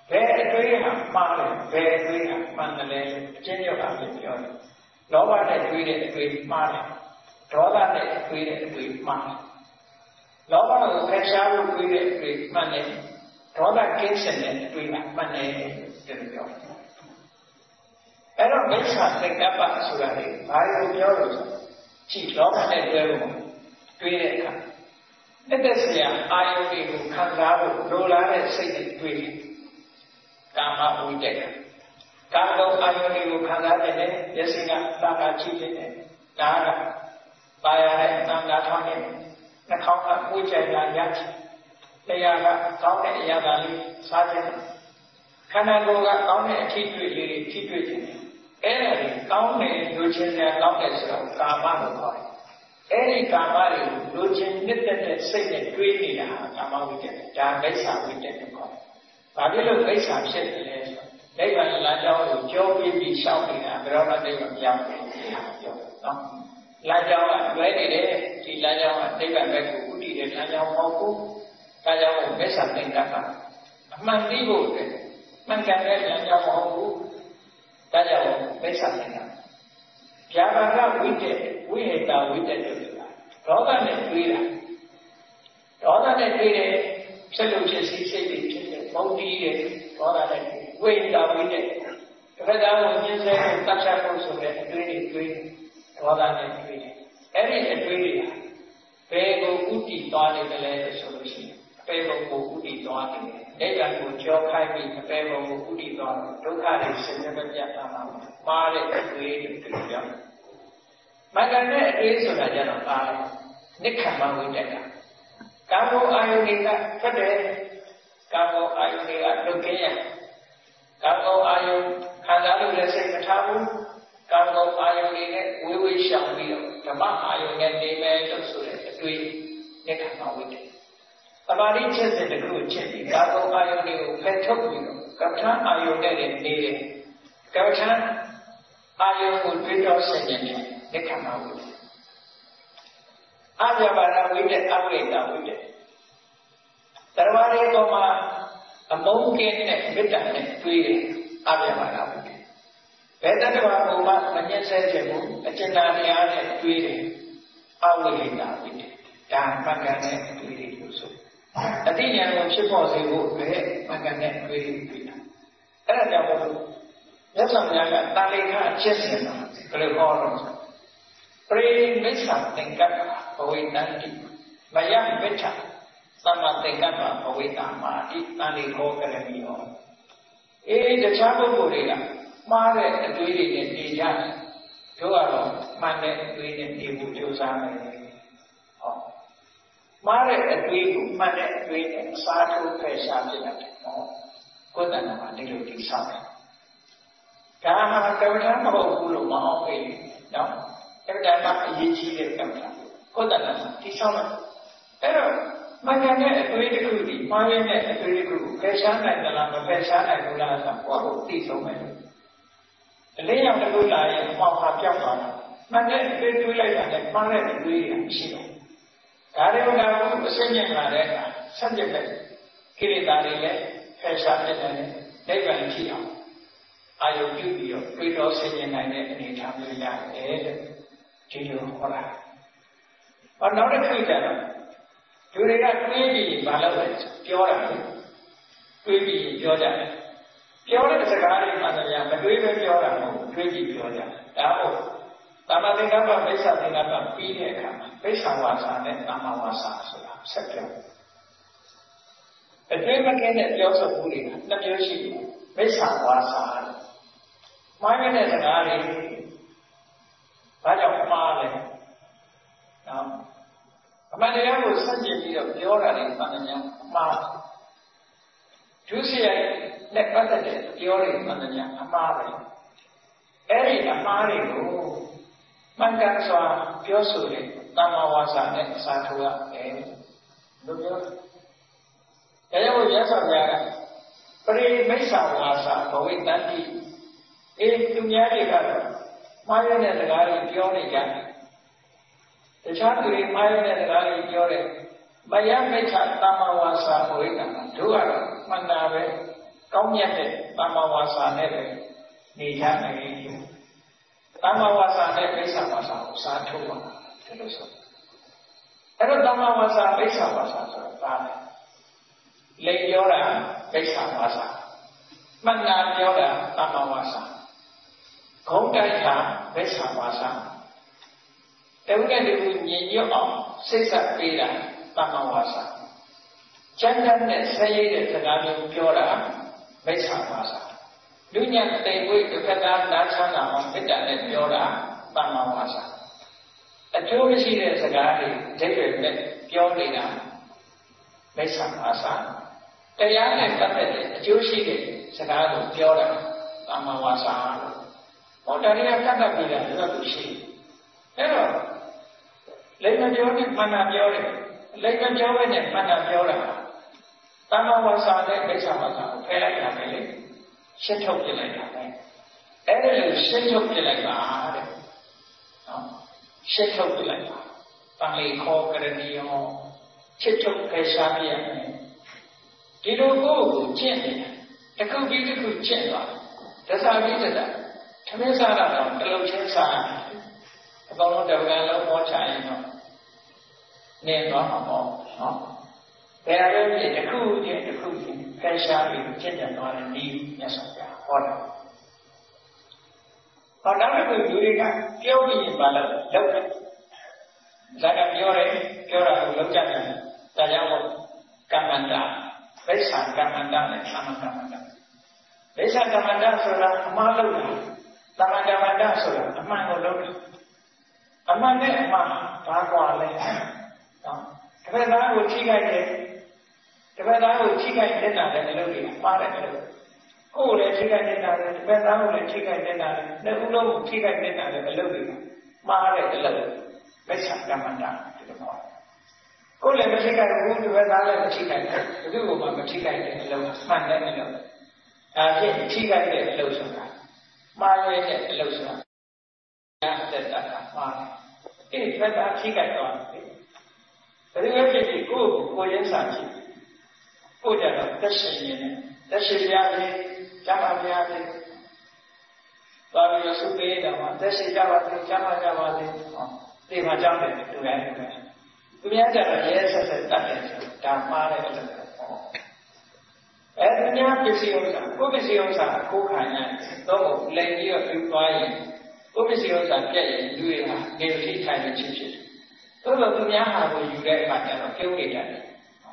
ဘယ်အတွေးဟာမှားလဲဘယ်အတွေးဟာမှန်တယ်လဲအချင်းချင်းပါပြောတယ်လောဘနဲ့တွေးတဲ့အတွေးမှားတယ်ဒေါသနဲ့တွေးတဲ့အတွေးမှားတယ်လောဘကိုဖယ်ရှားဖို့တွေးတဲ့အတွေးမှန်တယ်ဒေါသကင်းစင်တဲ့အတွေးကမှန်တယ်လို့ပြောတယ်အဲ့တော့မိစ္ဆာသင်္ကပ္ပဆိုတာလေဘာလို့ပြောလို့ဆိုကြည့်လောဘနဲ့တွဲလို့တွေးတဲ့အခါတက်တဲ့ဆရာအာယုန်တွေကိုခံစားဖို့လိုလားတဲ့စိတ်နဲ့တွေးတယ်ကာမဝိတ္တကကာမဂုဏ်အာယုန်တွေကိုခံစားတဲ့မျက်စိကသာသာကြည့်တဲ့နားကပါရတဲ့နားထောင်တဲ့နှာခေါင်းကကိုယ်ကြိုက်တာရချင်တရားကကောင်းတဲ့အရာလေးစားခြင်းခန္ဓာကိုယ်ကကောင်းတဲ့အထီးတွေ့လေးတွေထီးတွေ့ခြင်းအဲ့ဒါတွေကောင်းတဲ့လူချင်းတွေကောင်းတဲ့ဆိုတော့ကာမလို့ခေါ်တယ်အဲ့ဒီကာမတွေကိုလူချင်းနှစ်သက်တဲ့စိတ်နဲ့တွေးနေတာကာမဝိတ္တဒါမိစ္ဆာဝိတ္တလို့ခေါ်တယ်ဘာဖြစ်လို့မိစ္ဆာဖြစ်တယ်လဲဆိုနိဗ္ဗာန်လမ်းကြောင်းကိုကြောပြီးရှောက်နေတာဘယ်တော့မှနိဗ္ဗာန်မရောက်ဘူးပြောနော်လမ်းကြောင်းကလွဲနေတယ်ဒီလမ်းကြောင်းကနိဗ္ဗာန်ဘက်ကိုဥတည်တဲ့လမ်းကြောင်းမဟုတ်ဘူးဒါကြောင့်မိစ္ဆာသင်္ကပ္ပအမှန်သိဖို့ပဲမှန်ကန်တဲ့လမ်းကြောင်းမဟုတ်ဘူးဒါကြောင့်မိစ္ဆာသင်္ကပ္ပဗျာပါဒဝိတ္တဝိဟိတဝိတ္တတို့ဆိုတာဒေါသနဲ့တွေးတာဒေါသနဲ့တွေးတယ်ဖြစ်လို့ဖြစ်စီစိတ်တွေဖြစ်တယ်မုန်းတီးတယ်ဒေါသနဲ့ဝိဟိတဝိတ္တတစ်ခါတော့ညင်းဆဲကိုတတ်ချဖို့ဆိုတဲ့အတွေးတွေတွေးဒေါသနဲ့တွေးတယ်အဲ့ဒီအတွေးတွေဘယ်ကိုဥတည်သွားနေတယ်လဲဆိုလို့ရှိရင်အပေဘုံကိုဥတည်သွားနေတယ်နိဗ္ဗာန်ကိုကြောခိုင်းပြီးအပေဘုံကိုဥတည်သွားတယ်ဒုက္ခတွေဆင်းရဲမပြတ်တာမှားတဲ့အတွေးတွေတွေ့ကြတယ်မဂ္ဂန်နဲ့အတွေးဆိုတာကြတော့ပါလေနိက္ခမဝိတ္တကကာမောအာယုန်ကထွက်တယ်ကာမောအာယုန်ကလွတ်ကင်းရကာမောအာယုန်ခံစားလို့လည်းစိတ်မထားဘူးကာမောအာယုန်နဲ့ဝေဝေးရှောင်ပြီးတော့ဓမ္မအာယုန်နဲ့နေမယ်လို့ဆိုတဲ့အတွေးနိက္ခမဝိတ္တသမာဓိချက်တဲ့တစ်ခုချက်ပြီးကာမောအာယုန်ကိုဖယ်ထုတ်ပြီးတော့ကပ္ပအာယုန်နဲ့နေတယ်ကပ္ပအာယုန်ကိုတွေးတော့ဆင်ញင်တယ်နိက္ခမဝိတ္တအာဇဘာရဝိတ္တအဝိတ္တဝိတ္တတရားတွေပေါ်မှာအမုန်းကင်းတဲ့မေတ္တာနဲ့တွေးတယ်အာဇဘာရဝိတ္တဘယ်တတ္တဝါပုံမှာမညှင်းဆဲခြင်းဘူးအကျဉ်းတရားနဲ့တွေးတယ်အဝိဟိတဝိတ္တဒါမှန်ကန်တဲ့တွေးတယ်လို့ဆိုအတိညာကိုဖြစ်ပေါ်စေဖို့ပဲမှန်ကန်တဲ့တွေးတယ်တာအဲ့ဒါကြောင့်မို့မြတ်စွာဘုရားကတာလိခအချက်စင်တာဘယ်လိုဟောတော့ပရိမိစ္ဆာသင်္ကပ္ပဘဝိတန္တိမယမိစ္ဆာသမ္မာသင်္ကပ္ပဘဝိတ္တမာတိတာလိခောကရဏီရောတခြားပုဂ္ဂိုလ်တွေကမှားတဲ့အတွေးတွေနဲ့နေကြတယ်တို့ကတော့မှန်တဲ့အတွေးနဲ့နေဖို့ကြိုးစားမယ်ဟောမှားတဲ့အတွေးကိုမှန်တဲ့အတွေးနဲ့အစားထိုးဖယ်ရှားပြတယ်ဟောကိုယ်တဏ္ဍာမှာဒီလိုတိဆောက်တယ်ဒါမှကမ္ဘာမဟုတ်ဘူးလို့မအောင်ပဲနော်ကမ္ဘာမှာအရေးကြီးတဲ့ကမ္ဘာကိုယ်တဏ္ဍာမှာတိဆောက်တယ်အဲ့တော့မှန်ကန်တဲ့အတွေးတစ်ခုဒီမှားရတဲ့အတွေးတစ်ခုကိုဖယ်ရှားနိုင်သလားမဖယ်ရှားနိုင်ဘူးလားဆိုတော့ကိုယ်ကိုသိဆုံးမယ်အလေးရောက်တစ်ခုလာရင်အပေါက်ဟာပြောက်သွားတာမှန်တဲ့အတွေးတွေးလိုက်တာလည်းမှားတဲ့အတွေးတွေရှိတယ်ဒါတွေကအစင်းမြင်လာတဲ့အခါဆက်ပြတဲ့ကိလေသာတွေလည်းဖယ်ရှားပြတဲ့နိဗ္ဗာန်ဖြစ်အောင်အာယုပြုပြီးတော့တွေးတော်ဆင်ញင်နိုင်တဲ့အနေအထားမျိုးရတယ်တဲ့ဒီလိုဟောတာနောက်တစ်ခုကျတော့လူတွေကတွေးပြီးဘာလို့လဲပြောတာတွေးပြီးပြောကြတယ်ပြောတဲ့စကားတွေမှလည်းမတွေးပဲပြောတာမဟုတ်တွေးပြီးပြောကြဒါဟုတ်သမ္မာသင်္ကပ္ပမိစ္ဆာသင်္ကပ္ပပြီးတဲ့အခါမှာမိစ္ဆာဝါစာနဲ့သမ္မာဝါစာဆိုတာဆက်ပြောအတွေ့မကင်းတဲ့ပြောဆိုမှုတွေကနှစ်မျိုးရှိတယ်မိစ္ဆာဝါစာမှားတဲ့စကားတွေဘာကြောင့်မှားလဲနော်အမှန်တရားကိုစัจကြင်ပြီးတော့ပြောတာတွေမှန်တယ်မှားဒုစရိုက်နဲ့ပတ်သက်တဲ့ပြောတွေမှန်တယ်အမှားပဲအဲ့ဒီအမှားတွေကိုမှန်ကန်စွာပြောဆိုတဲ့သမ္မာဝါစာနဲ့အစားထိုးရတယ်လို့ပြောတယ်။ဒါကြောင့်ရသော်ပြားကပရိမိစ္ဆာဝါစာဘဝိတန္တိသူများတွေကတော့မှားရတဲ့စကားတွေပြောနေကြတယ်။တခြားသူတွေမှားရတဲ့စကားတွေပြောတယ်။မယမိစ္ဆာသမ္မာဝါစာဘဝိတ္တတို့ကတော့မှန်တာပဲကောင်းမြတ်တဲ့တမ္မာဝါစာနဲ့ပဲနေကြနိုင်တယ်တမ္မာဝါစာနဲ့ပိဿဝါစာကိုစားထုတ်ပါဒီလိုဆိုအဲ့တော့တမ္မာဝါစာပိဿဝါစာဆိုတာပါလေလိန်ပြောတာပိဿဝါစာမှန်တာပြောတာတမ္မာဝါစာခုံးတိုက်တာပိဿဝါစာတဝိကတိကိုညီညွတ်အောင်စိတ်ဆက်ပေးတာတမ္မာဝါစာကျမ်းဂန်နဲ့ဆက်ရည်တဲ့စကားမျိုးပြောတာမိစ္ဆာဝါစာလူညံတိမ်ဝိတစ်ခါနားချမ်းသာအောင်မေတ္တာနဲ့ပြောတာတမ္မာဝါစာအကျိုးမရှိတဲ့စကားတွေဒိဋ္ဌိနဲ့ပြောနေတာမိစ္ဆာဝါစာတရားနဲ့ပတ်သက်တဲ့အကျိုးရှိတဲ့စကားကိုပြောတာတမ္မာဝါစာဟောဒါတွေကကတ်တတ်ပြီးတာလည်းရှိအဲ့တော့လိမ္မာပြောနဲ့မှန်တာပြောတယ်လိမ္မာပြောပဲနဲ့မှန်တာပြောတာတမ္မာဝါစာနဲ့မိစ္ဆာဝါစာကိုဖယ်လိုက်တာပဲလေရှင်းထုတ်ပြလိုက်တာပဲအဲ့ဒါကိုရှင်းထုတ်ပြလိုက်ပါတဲ့နော်ရှင်းထုတ်ပြလိုက်ပါတန်လေခေါ်ကရဏီယောချစ်ထုတ်ဖယ်ရှားပြရမယ်ဒီလိုကိုယ်ကိုကျင့်နေတာတစ်ခုပြီးတစ်ခုကျင့်သွားဒသပြီးဒသသမင်းစားတာတော့တလုံးချင်းစားအကောင်လုံးတပကံလုံးပေါ်ချရင်တော့နေတော့မှာပေါ့နော်ဘယ်လိုလဲတစ်ခုချင်းတစ်ခုချင်းဖယ်ရှားပြီးကျင့်ကြံသွားတဲ့ဒီမြတ်စွာဘုရားဟောတာဟောနောက်တစ်ခုလူတွေကပြောပြီးရင်ပါလို့လုပ်တယ်ဇာကပြောတယ်ပြောတာကိုလုပ်ကြတယ်ဒါကြောင့်မို့ကမ္မန္တာဗိစ္ဆာကမ္မန္တာနဲ့သမကမ္မန္တာဗိစ္ဆာကမ္မန္တာဆိုတာအမှားလုပ်တာသမကမ္မန္တာဆိုတာအမှန်ကိုလုပ်တာအမှန်နဲ့အမှားဘာကွာလဲနော်တပည့်သားကိုထိခိုက်တယ်တပည့်သားကိုထိခိုက်နေတာလည်းမလုပ်ဘူးမှားတယ်မလုပ်ကိုယ်လည်းထိခိုက်နေတာလည်းတပည့်သားကိုလည်းထိခိုက်နေတာလည်းနှစ်ခုလုံးကိုထိခိုက်နေတာလည်းမလုပ်ဘူးမှားတယ်လည်းဗိစ္ဆာကမ္မန္တာဒီလိုပေါ့ကိုယ်လည်းမထိခိုက်ဘူးတပည့်သားလည်းမထိခိုက်ဘူးဘယ်သူ့ကိုမှမထိခိုက်တဲ့အလုပ်မှန်တယ်မလုပ်ဒါဖြင့်ထိခိုက်တဲ့အလုပ်ဆိုတာမှားရတဲ့အလုပ်ဆိုတာအသက်တာမှားတယ်အဲ့ဒီဘက်ကထိခိုက်သွားတယ်ဘယ်လိုဖြစ်ဖြစ်ကိုယ်ရင်းစားကြည့်ကိုယ်ကြတော့သက်ရှင်နေတယ်သက်ရှင်ရပြီကျမ်းပါဗျာပြီသွားပြီးတော့ဆုပေးတာမှာသက်ရှင်ကြပါစေကျမ်းပါကြပါစေဟောဒီမှာကြောင်းတယ်တူရတယ်သူများကြတော့ရဲဆက်ဆက်တတ်တယ်ဒါမှားတယ်လို့ဟောအဲဒီများပစ္စည်းဥစ္စာကိုယ်ပစ္စည်းဥစ္စာကိုယ်ခံရတော့လိန်ပြီးတော့ပြသွားရင်ကိုယ်ပစ္စည်းဥစ္စာပြည့်ရင်လူတွေဟာနေထိထိုင်နေချင်းဖြစ်တယ်သို့တော့သူများဟာကိုယူတဲ့အခါကျတော့ပြုံးနေကြတယ်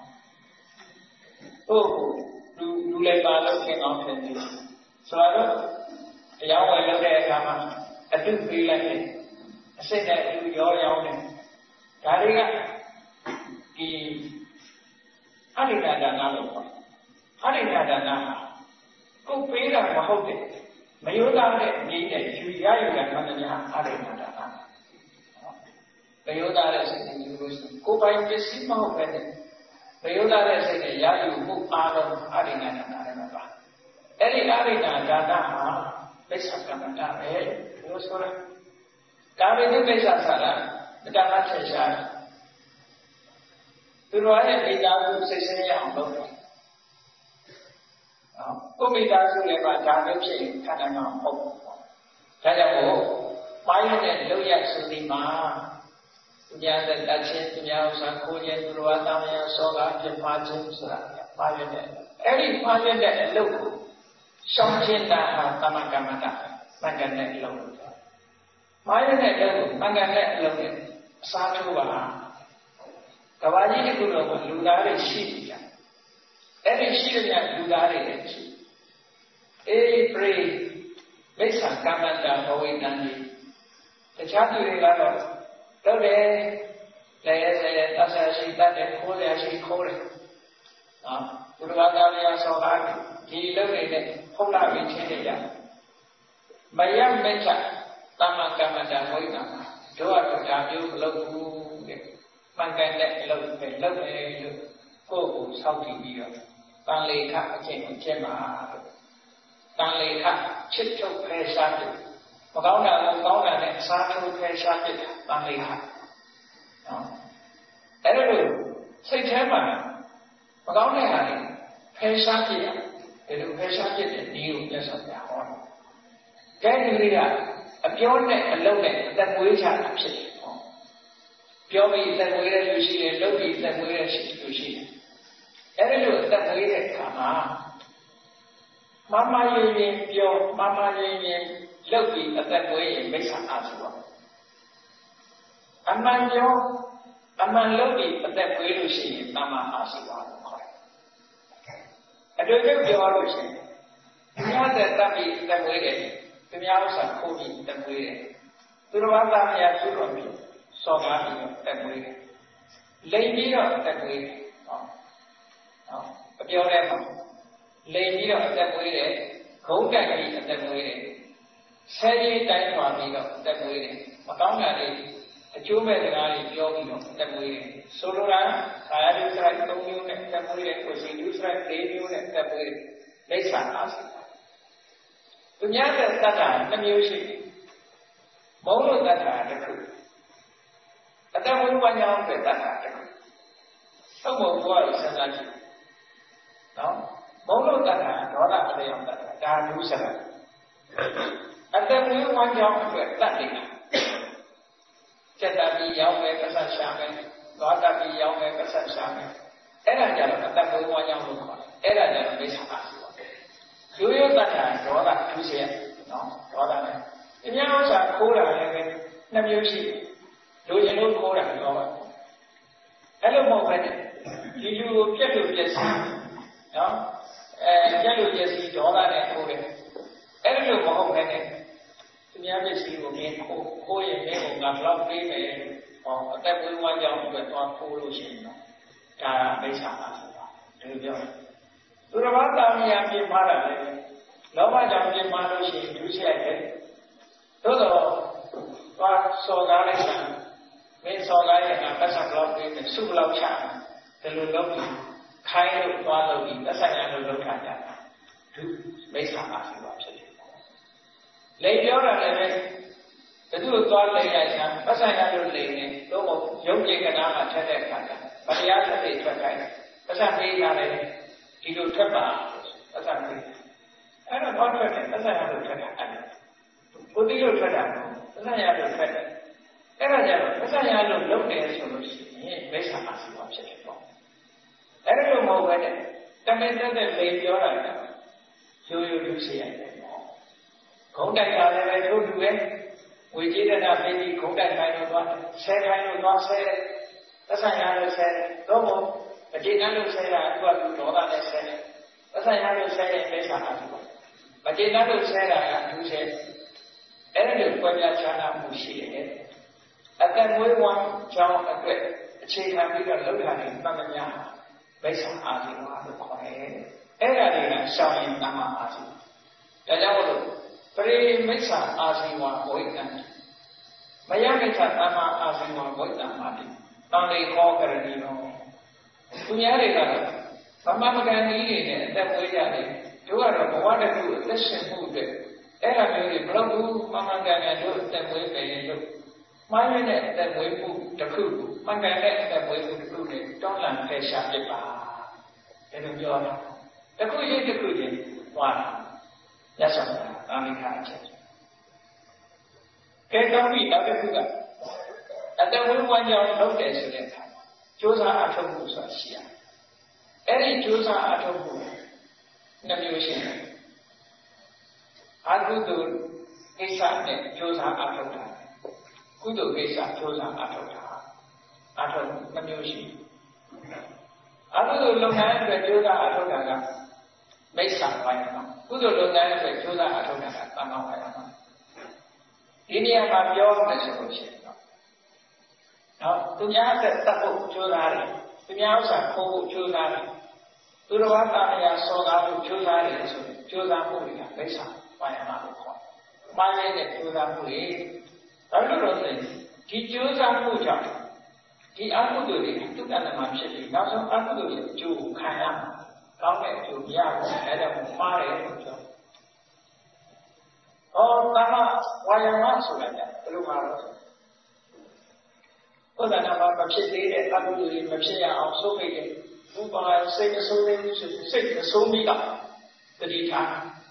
ဟုတ်လူလည်းပါလို့ခင်အောင်ဖြစ်နေဆိုတော့တရားဝင်လုပ်တဲ့အခါမှာအတုပေးလိုက်တယ်အစစ်နဲ့အတူရောရောင်းတယ်ဒါတွေကဒီအရိဒါဒါနလို့ခေါ်အရိဒါဒါနကိုပေးတာမဟုတ်တယ်မယုံသားတဲ့နေနဲ့ယူရယူတာမှန်တယ်များအရိဒါဒါနမယုံသားတဲ့စိတ်နဲ့ယူလို့ကိုပိုင်ပစ္စည်းမဟုတ်ပဲနဲ့မယုံသားတဲ့စိတ်နဲ့ရယူမှုအားလုံးအရိဒါဒါနနဲ့မှာပါအဲ့ဒီအရိဒါဒါနဟာပိဿကမ္မတာပဲလို့ဆိုတာကာမိတုပိဿဆိုတာမတမထင်ရှားသူတို့ရဲ့မိသားစုစိတ်ဆင်းရဲအောင်လုပ်တယ်ကိုမိသားစုလည်းပါဒါမျိုးဖြစ်ရင်ခန္ဓာမှာဟုတ်ဒါကြောင့်မို့ပိုင်းရတဲ့လောက်ရစုဒီမှာသူများတဲ့တချင်းသူများဥစ္စာကိုယ်ရဲ့သူတော်သားမယားစောကားဖြစ်ပါခြင်းဆိုတာပိုင်းရတဲ့အဲ့ဒီပိုင်းရတဲ့အလုပ်ကိုရှောင်ကျဉ်တာဟာသမကမ္မတာမင်္ဂန်တဲ့အလုပ်ပိုင်းရတဲ့အလုပ်ကိုမင်္ဂန်တဲ့အလုပ်နဲ့အစားထိုးပါကဘာကြီးတစ်ခုလုံးကလူသားတွေရှိနေကြအဲ့ဒီရှိတဲ့လူသားတွေလည်းရှိအေးပရိမိစ္ဆာကမ္မန္တာဘဝိနန္တိတခြားသူတွေကတော့လုပ်တယ်လည်းရဲရဲသဆရာရှိတတ်တယ်ခိုးရရှိခိုးတယ်နော်ဘုရားသားများဆောကားဒီလုပ်နေတဲ့ဖုံးလာပြီးချင်းနေကြမယမေချတမကမ္မန္တာဘဝိနန္တိတို့ကတော့ဒါမျိုးမလုပ်ဘူးတဲ့မှန်ကန်တဲ့အလုပ်ပဲလုပ်တယ်လို့ကိုယ့်ကိုစောင့်ကြည့်ပြီးတော့တန်လေခအကျင့်ကိုကျင့်ပါတန်လေခချစ်ထုတ်ဖယ်ရှားတယ်မကောင်းတာကိုကောင်းတာနဲ့အစားထိုးဖယ်ရှားတယ်တန်လေခနော်အဲ့ဒါလို့စိတ်ထဲမှာမကောင်းတဲ့ဟာတွေဖယ်ရှားပြရတဒီလိုဖယ်ရှားဖြစ်တဲ့ဒီကိုမြတ်စွာဘုရားဟောတယ်။ကဲဒီလေးကအပြောနဲ့အလုပ်နဲ့အသက်မွေးချတာဖြစ်တယ်ဟောပြောပြီးအသက်မွေးတဲ့လူရှိတယ်လုပ်ပြီးအသက်မွေးတဲ့လူရှိတယ်အဲ့ဒီလိုအသက်မွေးတဲ့အခါမှာမမရင်းရင်ပြောမမရင်းရင်လုပ်ပြီးအသက်မွေးရင်မိစ္ဆာအာသုဘအမှန်ပြောအမှန်လုပ်ပြီးအသက်မွေးလို့ရှိရင်တမ္မာအာသုဘလို့ခေါ်တယ်အတူတူပြောလို့ရှိရင်သူများတဲ့တပ်ပြီးအသက်မွေးတယ်သူများဥစ္စာခိုးပြီးအသက်မွေးတယ်သူတော်ဘာသာများသူတော်ပြီးစော်ကားပြီးတော့အသက်မွေးတယ်လိမ်ပြီးတော့အသက်မွေးတယ်အပြောတဲ့မှာလိမ်ပြီးတော့အသက်မွေးတယ်ဂုံးတက်ပြီးအသက်မွေးတယ်ဆဲရီတိုင်းထွာပြီးတော့အသက်မွေးတယ်မကောင်းတာတွေအကျိုးမဲ့စကားတွေပြောပြီးတော့အသက်မွေးတယ်ဆိုလိုတာကာယဒုစရိုက်၃မျိုးနဲ့အသက်မွေးတယ်ကိုယ်စီဒုစရိုက်၄မျိုးနဲ့အသက်မွေးတယ်မိစ္ဆာအာသုဘသူများတဲ့တတ်တာနှမျိုးရှိတယ်မုန်းလို့တတ်တာတစ်ခုအသက်မွေးဝမ်းကြောင်းပဲတတ်တာတစ်ခုသုံးဖို့ဘုရားကိုစဉ်းစားကြည့်နော်မုန်းလို့တတ်တာဒေါသအလျောက်တတ်တာဒါဒုစရိုက်အသက်မွေးဝမ်းကြောင်းအတွက်တတ်နေတာစက်တပြီးရောက်မယ်ပစ္စရှာမယ်သွားတပြီးရောက်မယ်ပစ္စရှာမယ်အဲ့ဒါကြတော့အတ္တဘုံဝါကြောင့်လို့ခေါ်တယ်အဲ့ဒါကြတော့မိစ္ဆာအာသုဘရိုးရိုးတတ်တာဒေါသဒုစရိုက်နော်ဒေါသနဲ့အများဥစ္စာခိုးတာလည်းပဲနှမျိုးရှိလူကျင်လို့ခိုးတာပြောပါအဲ့လိုမဟုတ်ပဲဒီလူကိုပြက်လို့ပြက်စီနော်ပြက်လို့ပြက်စီဒေါသနဲ့ခိုးတယ်အဲ့လိုမဟုတ်ပဲနဲ့သူများပစ္စည်းကိုမြင်ခိုးရင်မင်းကငါဘလောက်ပေးမယ်ဟောအသက်မွေးဝမ်းကြောင်းအတွက်သွားခိုးလို့ရှိရင်တော့ဒါမိစ္ဆာအာသုဘဒီလိုပြောတယ်သူတော်ဘာသာမယာပြင်မာတာလေလောဘကြောင့်ပြင်မာလို့ရှိရင်ဒုစရိုက်တယ်သို့တော့သွားစော်ကားလိုက်တာမင်းစော်ကားရဲ့ပတ်စံဘလောက်ပေးမယ်စုဘလောက်ချတယ်ဒီလိုလုပ်ပြီးခိုင်းလို့သွားလို့ပြီးသက်ဆိုင်ရာလို့လုပ်ထားကြတာဒုမိစ္ဆာအာသုဘဖြစ်တယ်လိမ်ပြောတာလည်းပဲဘယ်သူ့သွားလိမ်လိုက်တာပတ်ဆိုင်ရလို့လိမ်နေတော့ရုပ်ကြေကနာမှာထက်တဲ့အခါကျဗတရားသက်တွေထွက်ခိုင်းပတ်စံပေးရတယ်ဒီလိုထွက်ပါပတ်စံပေးအဲ့တော့ဘာထွက်တယ်ပတ်စံရလို့ထွက်တာအဲ့ကိုတိလို့ထွက်တာပတ်စံရလို့ထွက်တယ်အဲ့ဒါကြတော့ပတ်စံရလို့လုပ်တယ်ဆိုလို့ရှိရင်မိစ္ဆာအာသုဘဖြစ်တယ်ပေါ့အဲ့ဒါလိုမဟုတ်ပဲနဲ့တမင်သက်လိမ်ပြောတာကရိုးရိုးလူစီရတယ်ဂုံးတိုက်တာလည်းပဲတို့တူပဲဝေကျေတနာပေးပြီးဂုံးတိုက်ခိုင်းလို့သွားဆဲခိုင်းလို့သွားဆဲတယ်သက်ဆိုင်ရလို့ဆဲတယ်တော့မအကျေနပ်လို့ဆဲတာသူကလူဒေါသနဲ့ဆဲတယ်သက်ဆိုင်ရလို့ဆဲတဲ့မိစ္ဆာအာသုဘမကျေနပ်လို့ဆဲတာကဒုစရိုက်အဲ့ဒီလိုပွားများခြားနာမှုရှိတယ်အသက်မွေးဝမ်းကြောင်းအတွက်အခြေခံပြီးတော့လုပ်တာတွေမှန်မှန်များမိစ္ဆာအာသုဘလို့ခေါ်တယ်အဲ့ဒါတွေကရှောင်ရင်တမ္မာအာသုဘဒါကြောင့်မို့လို့ပရိမိစ္ဆာအာဇီဝဝိတံမယမိစ္ဆာတမ္မာအာဇီဝဝိတံမာတိတန်လေခောကရဏီရောသူများတွေကတော့ဗမာမကန်ကြီးတွေနဲ့အသက်မွေးကြတယ်တို့ကတော့ဘဝတစ်ခုအသက်ရှင်မှုအတွက်အဲ့ဒါမျိုးတွေဘလို့မမကန်ကန်တို့အသက်မွေးပဲလို့မှားရတဲ့အသက်မွေးမှုတစ်ခုမကန်တဲ့အသက်မွေးမှုတစ်ခုနဲ့တောင်းလန့်ဖယ်ရှားပြပါဒါလိုပြောတာတစ်ခုချင်းတစ်ခုချင်းသွားတာရသော်အာမိခအချက်ကဲတော့ပြီနောက်တစ်ခုကအတဝိဝါကြောင့်လုပ်တယ်ဆိုတဲ့အခါကြိုးစားအထောက်မှုဆိုတာရှိရတယ်အဲ့ဒီကြိုးစားအထောက်မှုနှမျိုးရှိတယ်အကုသိုလ်ကိစ္စနဲ့ကြိုးစားအထောက်တာကုသိုလ်ကိစ္စကြိုးစားအထောက်တာအထောက်နှမျိုးရှိအကုသိုလ်လုပ်ငန်းအတွက်ကြိုးစားအထောက်တာကမိစ္ဆာဝါယမကုသိုလ်လုပ်ငန်းအတွက်ကြိုးစားအထောက်တာကတမ္မာဝါယမဒီနေရာမှာပြောမယ်ဆိုလို့ရှိရင်နော်သူများအတွက်တတ်ဖို့ကြိုးစားတယ်သူများဥစ္စာခိုးဖို့ကြိုးစားတယ်သူတော်ဘာသာတရားစော်ကားဖို့ကြိုးစားတယ်ဆိုရင်ကြိုးစားမှုတွေကမိစ္ဆာဝါယမလို့ခေါ်တယ်။မှားတဲ့ကြိုးစားမှုတွေဘာလို့လဲဆိုဒီကြိုးစားမှုကြောင့်ဒီအကုသိုလ်တွေသူတဏ္ဍမှာဖြစ်ပြီးနောက်ဆုံးအကုသိုလ်တွေအကျိုးကိုခံရမှာကောင်းတဲ့အကျိုးရဖို့အဲ့ဒါကိုမှားတယ်လို့ပြောတယ်။တမ္မာဝါယမဆိုတာကဘယ်လိုမှာလဲ။ဘုရားနာမမဖြစ်သေးတဲ့အကုသိုလ်တွေမဖြစ်ရအောင်ဆုံးမိတယ်။ဥပမာစိတ်မဆုံးသေးဘူးဆိုစိတ်မဆုံးပြီးတော့တတိထား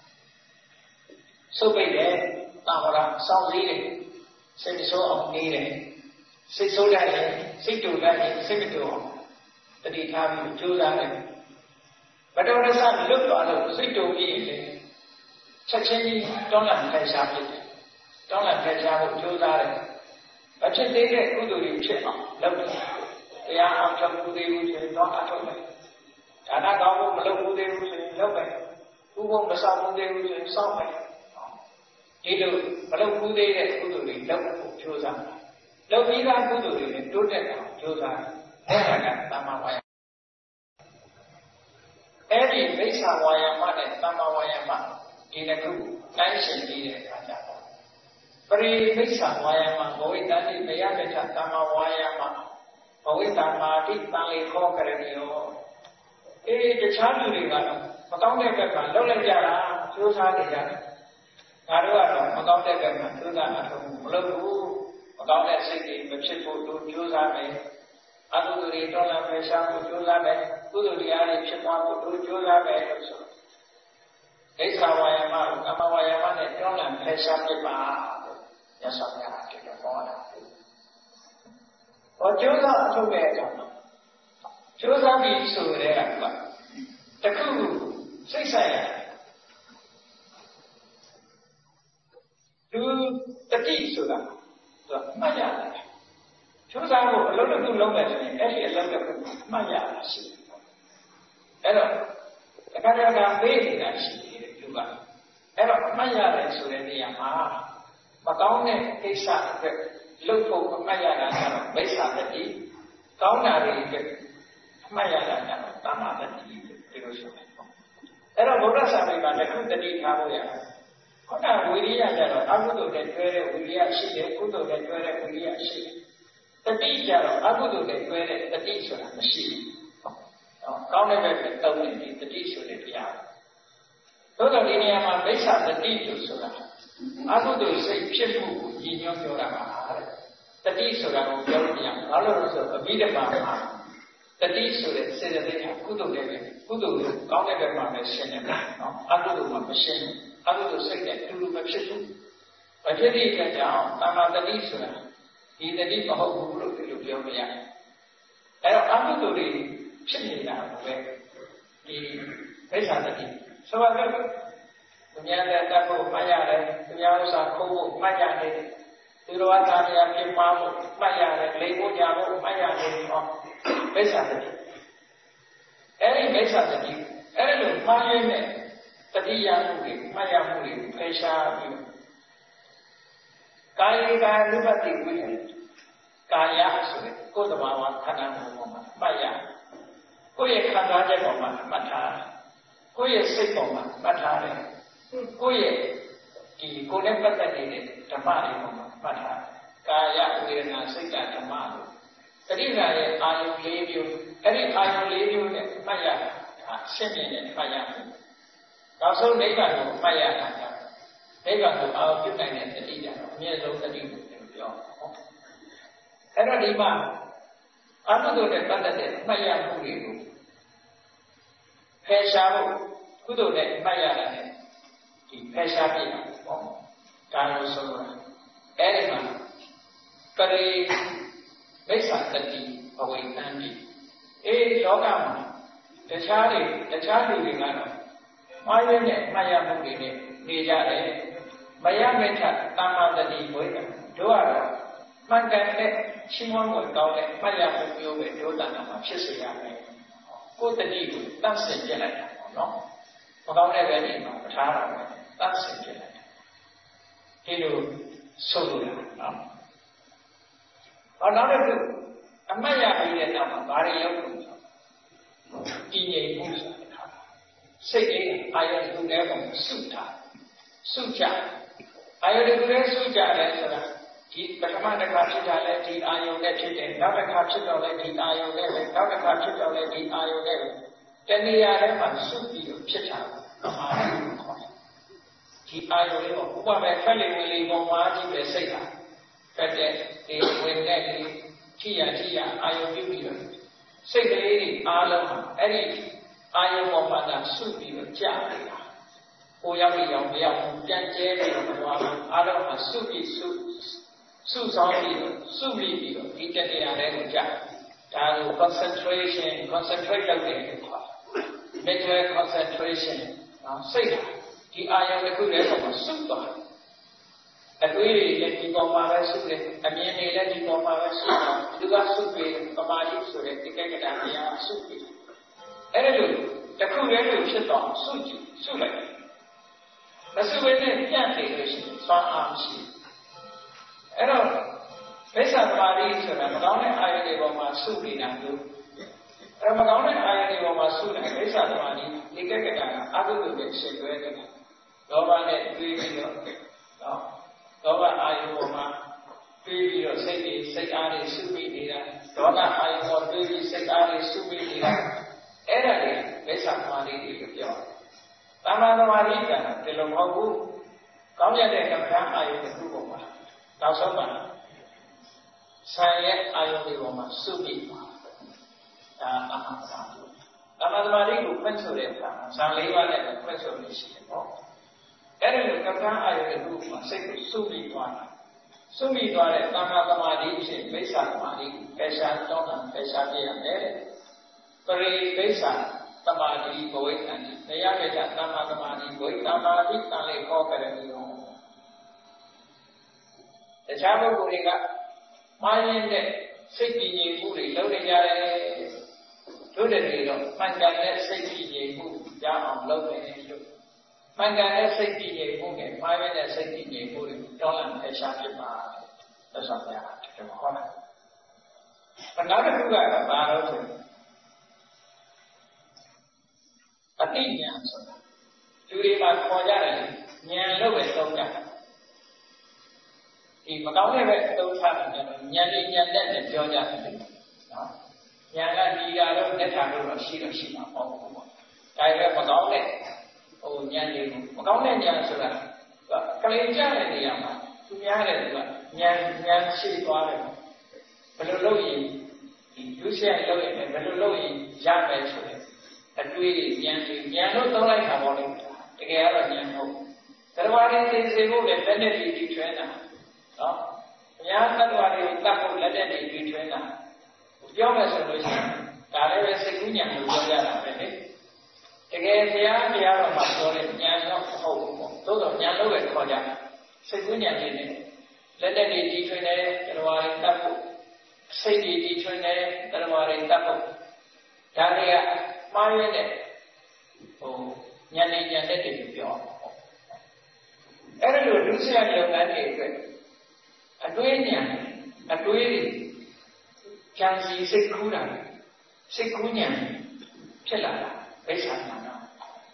စုပ်ပိတ်တယ်တာဝရစောင့်စည်းတယ်စိတ်ဆိုးအောင်နေတယ်စိတ်ဆိုးတတ်တယ်စိတ်တူတတ်တယ်စိတ်မတူအောင်တတိထားပြီးကြိုးစားတယ်ဘတော်ရစလွတ်သွားလို့စိတ်တူပြီးရင်ချက်ချင်းကြီးတောင်းလန့်ထိုင်ရှားဖြစ်တယ်တောင်းလန့်ထိုင်ရှားဖို့ကြိုးစားတယ်အဖြစ်သေးတဲ့ကုသိုလ်တွေဖြစ်အောင်လုပ်တယ်တရားအောင်ချုပ်ကုသိုလ်တွေဆိုတော့အထောက်မယ်ဒါနကောင်းဖို့မလုပ်ဘူးသေးဘူးဆိုရင်လုပ်မယ်ဥပုံမဆောင်ဘူးသေးဘူးဆိုရင်စောင့်မယ်ဒီလိုမလုပ်ဘူးသေးတဲ့ကုသိုလ်တွေလုပ်ဖို့ကြိုးစားတယ်လုပ်ပြီးသားကုသိုလ်တွေနဲ့တိုးတက်အောင်ကြိုးစားတယ်အဲ့ဒါကသမ္မာဝါယာမအဲ့ဒီမိစ္ဆာဝါယာမနဲ့သမ္မာဝါယာမဒီနှစ်ခုတိုင်းရှင်ပြီးတဲ့အခါကျတော့ပရိမိစ္ဆာဝါယာမဘဝိတ္တိမယမေထသမ္မာဝါယာမဘဝိတ္တမာတိတံလေခောကရဏီယောတခြားလူတွေကတော့မကောင်းတဲ့ဘက်ကလှုပ်လိုက်ကြတာကြိုးစားနေကြတယ်ငါတို့ကတော့မကောင်းတဲ့ဘက်ကကြိုးစားတာမလုပ်ဘူးမကောင်းတဲ့စိတ်တွေမဖြစ်ဖို့တို့ကြိုးစားမယ်အကုသိုလ်တွေတော်လာဖယ်ရှားဖို့ကြိုးစားမယ်ကုသိုလ်တရားတွေဖြစ်သွားဖို့တို့ကြိုးစားမယ်လို့ဆိုဒိဋ္ဌာဝါယာမသမ္မာဝါယာမနဲ့တော်လာဖယ်ရှားပြပါလို့ရသော်များတယ်လို့ဟောတာကြိုးစားအထုတ်မဲ့အကြောင်းကြိုးစားပြီးဆိုတဲ့ကတခုစိတ်ဆိုင်ရသူတတိဆိုတာသူမှတ်ရတယ်ကြိုးစားဖို့အလုပ်တစ်ခုလုပ်မယ်ဆိုရင်အဲ့ဒီအလုပ်တစ်ခုမှတ်ရတာရှိတယ်အဲ့တော့တခါတခါပေးနေတာရှိတယ်သူကအဲ့တော့မှတ်ရတယ်ဆိုတဲ့နေရာမှာမကောင်းတဲ့ကိစ္စအတွက်လုပ်ဖို့မှတ်ရတာကတော့မိစ္ဆာတတိကောင်းတာတွေအတွက်မှတ်ရတာကတော့သမ္မာတတိဒီလိုဆိုတယ်အဲ့တော့ဗုဒ္ဓဆာမိတ်မှာတစ်ခုတတိထားဖို့ရတယ်ခုနဝိရိယကျတော့အကုသိုလ်နဲ့တွဲတဲ့ဝိရိယရှိတယ်ကုသိုလ်နဲ့တွဲတဲ့ဝိရိယရှိတယ်တတိကျတော့အကုသိုလ်နဲ့တွဲတဲ့တတိဆိုတာမရှိဘူးကောင်းတဲ့ဘက်နဲ့တုံးနေတတိဆိုတဲ့တရားသို့တော်ဒီနေရာမှာမိစ္ဆာတတိလို့ဆိုတာအကုသိုလ်စိတ်ဖြစ်မှုကိုရည်ညွှန်းပြောတာပါတတိဆိုတာကိုပြောလို့မရဘူးဘာလို့လဲဆိုတော့အဘိဓမ္မာမှာတတိဆိုတဲ့စေတသိက်ကကုသိုလ်နဲ့ပဲကုသိုလ်ကိုကောင်းတဲ့ဘက်မှာပဲရှင်းတယ်နော်အကုသိုလ်မှာမရှင်းဘူးအကုသိုလ်စိတ်နဲ့တူတူမဖြစ်ဘူးမဖြစ်တဲ့အတွက်ကြောင့်သမ္မာတတိဆိုတာဒီတတိမဟုတ်ဘူးလို့ဒီလိုပြောမရဘူးအဲ့တော့အကုသိုလ်တွေဖြစ်နေတာပဲဒီမိစ္ဆာတတိဆိုပါတော့သူများတဲ့တတ်ဖို့မှတ်ရတယ်သူများဥစ္စာခိုးဖို့မှတ်ရတယ်သူတော်ဘာသာများပြင်းပါဖို့မှတ်ရတယ်လိမ်ဖို့ကြဖို့မှတ်ရတယ်ဟောမိစ္ဆာတတိအဲ့ဒီမိစ္ဆာတတိအဲ့လိုမှားရင်းနဲ့တတိယမှုတွေမှတ်ရမှုတွေဖယ်ရှားပြီးကာယကနုပတိဝိဟိကာယဆိုတဲ့ကိုယ်တဘာဝခန္ဓာကိုယ်ပေါ်မှာမှတ်ရကိုယ့်ရဲ့ခံစားချက်ပေါ်မှာမှတ်ထားကိုယ့်ရဲ့စိတ်ပေါ်မှာမှတ်ထားတယ်ကိုယ့်ရဲ့ဒီကိုယ်နဲ့ပတ်သက်နေတဲ့ဓမ္မတွေပေါ်မှာမှတ်ထားကာယဝေဒနာစိတ်ဓမ္မလို့တတိယရဲ့အာယု၄မျိုးအဲ့ဒီအာယု၄မျိုးနဲ့မှတ်ရတာရှင်းပြနေမှတ်ရမယ်နောက်ဆုံးနိဗ္ဗာန်ကိုမှတ်ရတာကနိဗ္ဗာန်ကိုအာရုံပြုနိုင်တဲ့တတိယတော့အမြဲဆုံးတတိကိုပြောအဲ့တော့ဒီမှာအကုသိုလ်နဲ့ပတ်သက်တဲ့မှတ်ရမှုတွေကိုဖယ်ရှားဖို့ကုသိုလ်နဲ့မှတ်ရတာနဲ့ဒီဖယ်ရှားပြတာပေါ့ဒါလို့ဆိုတော့အဲ့ဒီမှာပရိမိစ္ဆာတတိဘဝိတံတိလောကမှာတခြားလူတွေကတော့မှားရတဲ့မှတ်ရမှုတွေနဲ့နေကြတယ်မရမဲ့ထသမ္မာတတိဘဝိတံတို့ကတော့မှန်ကန်တဲ့ရှင်းမွန်ကိုကောင်းတဲ့မှတ်ရမှုမျိုးပဲဒုတဏ္ဍာမှာဖြစ်စေရမယ်ကိုယ်တတိကိုတတ်ဆင်ပြလိုက်တာပေါ့နော်မကောင်းတဲ့ဘက်ကြီးမှာမထားတာပဲတတ်ဆင်ပြလိုက်တာဒီလိုဆိုလိုတာနော်နောက်တစ်ခုအမှတ်ရပြီးတဲ့နောက်မှာဘာတွေရောက်လို့တည်ငြိမ်မှုဆိုတာစိတ်လေးအာယုန်နဲ့ပုံစုထားစုကြအာယုန်နဲ့စုကြတယ်ဆိုတာဒီပထမတစ်ခါဖြစ်တာလဲဒီအာယုန်နဲ့ဖြစ်တယ်နောက်တစ်ခါဖြစ်တော့လဲဒီအာယုန်နဲ့ပဲနောက်တစ်ခါဖြစ်တော့လဲဒီအာယုန်နဲ့ပဲတဏှာထဲမှာစုပြီးတော့ဖြစ်တာအာယုန်ခေါ်တယ်ဒီအာယုန်လေးကိုဥပမာဖက်လေဝင်လေပေါ်မှာကြည့်ပဲစိတ်ဟာဖက်တဲ့ဒီဝင်တဲ့ဒီကြည့်ရအာယုန်ပြုပြီးတော့စိတ်ကလေးတွေအားလုံးအဲ့ဒီအာယုန်ပေါ်မှာစုပြီးတော့ကြာနေတာကိုရောက်ပြီးရောက်မရောက်ပြန်ကျဲပြီးတော့သွားအားလုံးကစုပြီးစုဆောင်ပြီးတော့စုပြီးတော့ဒီတရားတွေကိုကြာဒါကို concentration concentrate လုပ်တယ်လို့ခေါ်တယ် mental concentration နော်စိတ်ဟာဒီအာရုံတစ်ခုတည်းပေါ်မှာစုသွားအတွေ့အကြုံလည်းဒီပေါ်မှာပဲစုတယ်အမြင်တွေလည်းဒီပေါ်မှာပဲစုတယ်သူကစုပြီးပမာတိဆိုတဲ့တိက္ကကတာတရားစုပြီးအဲ့ဒါလို့တစ်ခုတည်းလို့ဖြစ်တော့စုကြည့်စုလိုက်မစုဘဲနဲ့ပြန့်နေလို့ရှိရင်စွမ်းအားမရှိအဲ့တော့မိစ္ဆာသမာဓိဆိုတာမကောင်းတဲ့အာယုန်တွေပေါ်မှာစုနေတာမျိုးအဲ့မကောင်းတဲ့အာယုန်တွေပေါ်မှာစုနေမိစ္ဆာသမာဓိဒီကက်ကတာကအကုသိုလ်တွေရှင်းတွဲတယ်လောဘနဲ့တွေးပြီးတော့နော်လောဘအာယုန်ပေါ်မှာတွေးပြီးတော့စိတ်အားတွေစုပြီးနေတာဒေါသအာယုန်ပေါ်တွေးပြီးစိတ်အားတွေစုပြီးနေတာအဲ့ဒါတွေမိစ္ဆာသမာဓိတွေလို့ပြောတယ်သမ္မာသမာဓိကဒီလိုမဟုတ်ဘူးကောင်းရတဲ့ကမ္ဘာအာယုန်တစ်ခုပေါ်မှာနောက်ဆုံးမှာဆံရဲ့အာယုန်တွေပေါ်မှာစုပြီးပါဒါသမ္မာသမာဓိသမ္မာသမာဓိကိုဖွင့်ဆိုတဲ့အခါဆံ၄ပါးနဲ့ဖွင့်ဆိုလို့ရှိတယ်ပေါ့အဲ့ဒီလိုကမ္ဘာအာယုန်တစ်ခုမှာစိတ်ကိုစုပြီးသွားတာစုပြီးသွားတဲ့သမ္မာသမာဓိဖြင့်မိစ္ဆာသမာဓိကိုပယ်ရှားတော့တာပယ်ရှားပြရမယ်ပရိမိစ္ဆာသမာဓိဘဝိတ္တန်တရားပိဋကသမ္မာသမာဓိဘဝိတ္တသမာဓိတန်လေးခေါ်ကြတယ်လို့တခြားပုဂ္ဂိုလ်တွေကမှားရင်တဲ့စိတ်ကြည်ငြိမ်မှုတွေလုပ်နေကြတယ်တို့တဲ့တွေတော့မှန်ကန်တဲ့စိတ်ကြည်ငြိမ်မှုရအောင်လုပ်နေတယ်လို့မှန်ကန်တဲ့စိတ်ကြည်ငြိမ်မှုနဲ့မှားရတဲ့စိတ်ကြည်ငြိမ်မှုတွေတောင်းလန့်ဖယ်ရှားဖြစ်ပါသက်ဆောင်ရတာဒီလိုခေါ်တယ်နောက်တစ်ခုကဘာလို့ဆိုအတိညာဆိုတာသူတွေမှာခေါ်ကြတယ်ဉာဏ်လို့ပဲသုံးကြတယ်ဒီမကောင်းတဲ့ဘက်သုံးထားတယ်ဉာဏ်နဲ့ဉာဏ်နဲ့ပြောကြတယ်နော်ဉာဏ်ကဒီတာတော့လက်ထာလို့တော့ရှိမှာပေါ့ဒါပေမဲ့မကောင်းတဲ့ဉာဏ်တွေကိုမကောင်းတဲ့ဉာဏ်ဆိုတာကလေးကြတဲ့နေရာမှာသူများတယ်သူကဉာဏ်ရှိသွားတယ်ဘယ်လိုလုပ်ရင်ဒီလူရှိရလုပ်ရင်ဘယ်လိုလုပ်ရင်ရမယ်ဆိုတဲ့အတွေးဉာဏ်လို့သုံးလိုက်တာပေါ့လေတကယ်ကတော့ဉာဏ်မဟုတ်သတ္တဝါတွေသိစေဖို့လည်းလက်နဲ့ဒီထွန်းတာနော်အများသတ္တဝါတွေကိုတတ်ဖို့လက်နဲ့ဒီထွန်းတာပြောမယ်ဆိုလို့ရှိရင်ဒါလည်းပဲစိတ်ကူးဉာဏ်လို့ပြောကြတာပဲလေတကယ်တရားတော်မှာပြောတဲ့ဉာဏ်တော့မဟုတ်ဘူးပေါ့သို့တော့ဉာဏ်လို့ပဲခေါ်ကြစိတ်ကူးဉာဏ်လေးနဲ့လက်နဲ့ဒီထွန်းတဲ့သတ္တဝါတွေတတ်ဖို့စိတ်ဒီထွန်းတဲ့သတ္တဝါတွေတတ်ဖို့ဒါတွေကမှားရတဲ့ဉာဏ်နဲ့တူပြောအဲ့ဒါလိုဒုစရလုပ်ငန်းတွေအတွက်အတွေးဉာဏ်အတွေးဉာဏ်စီစိတ်ကူးတာစိတ်ကူးဉာဏ်ဖြစ်လာတာဘိက္ခာဉာဏ်တော့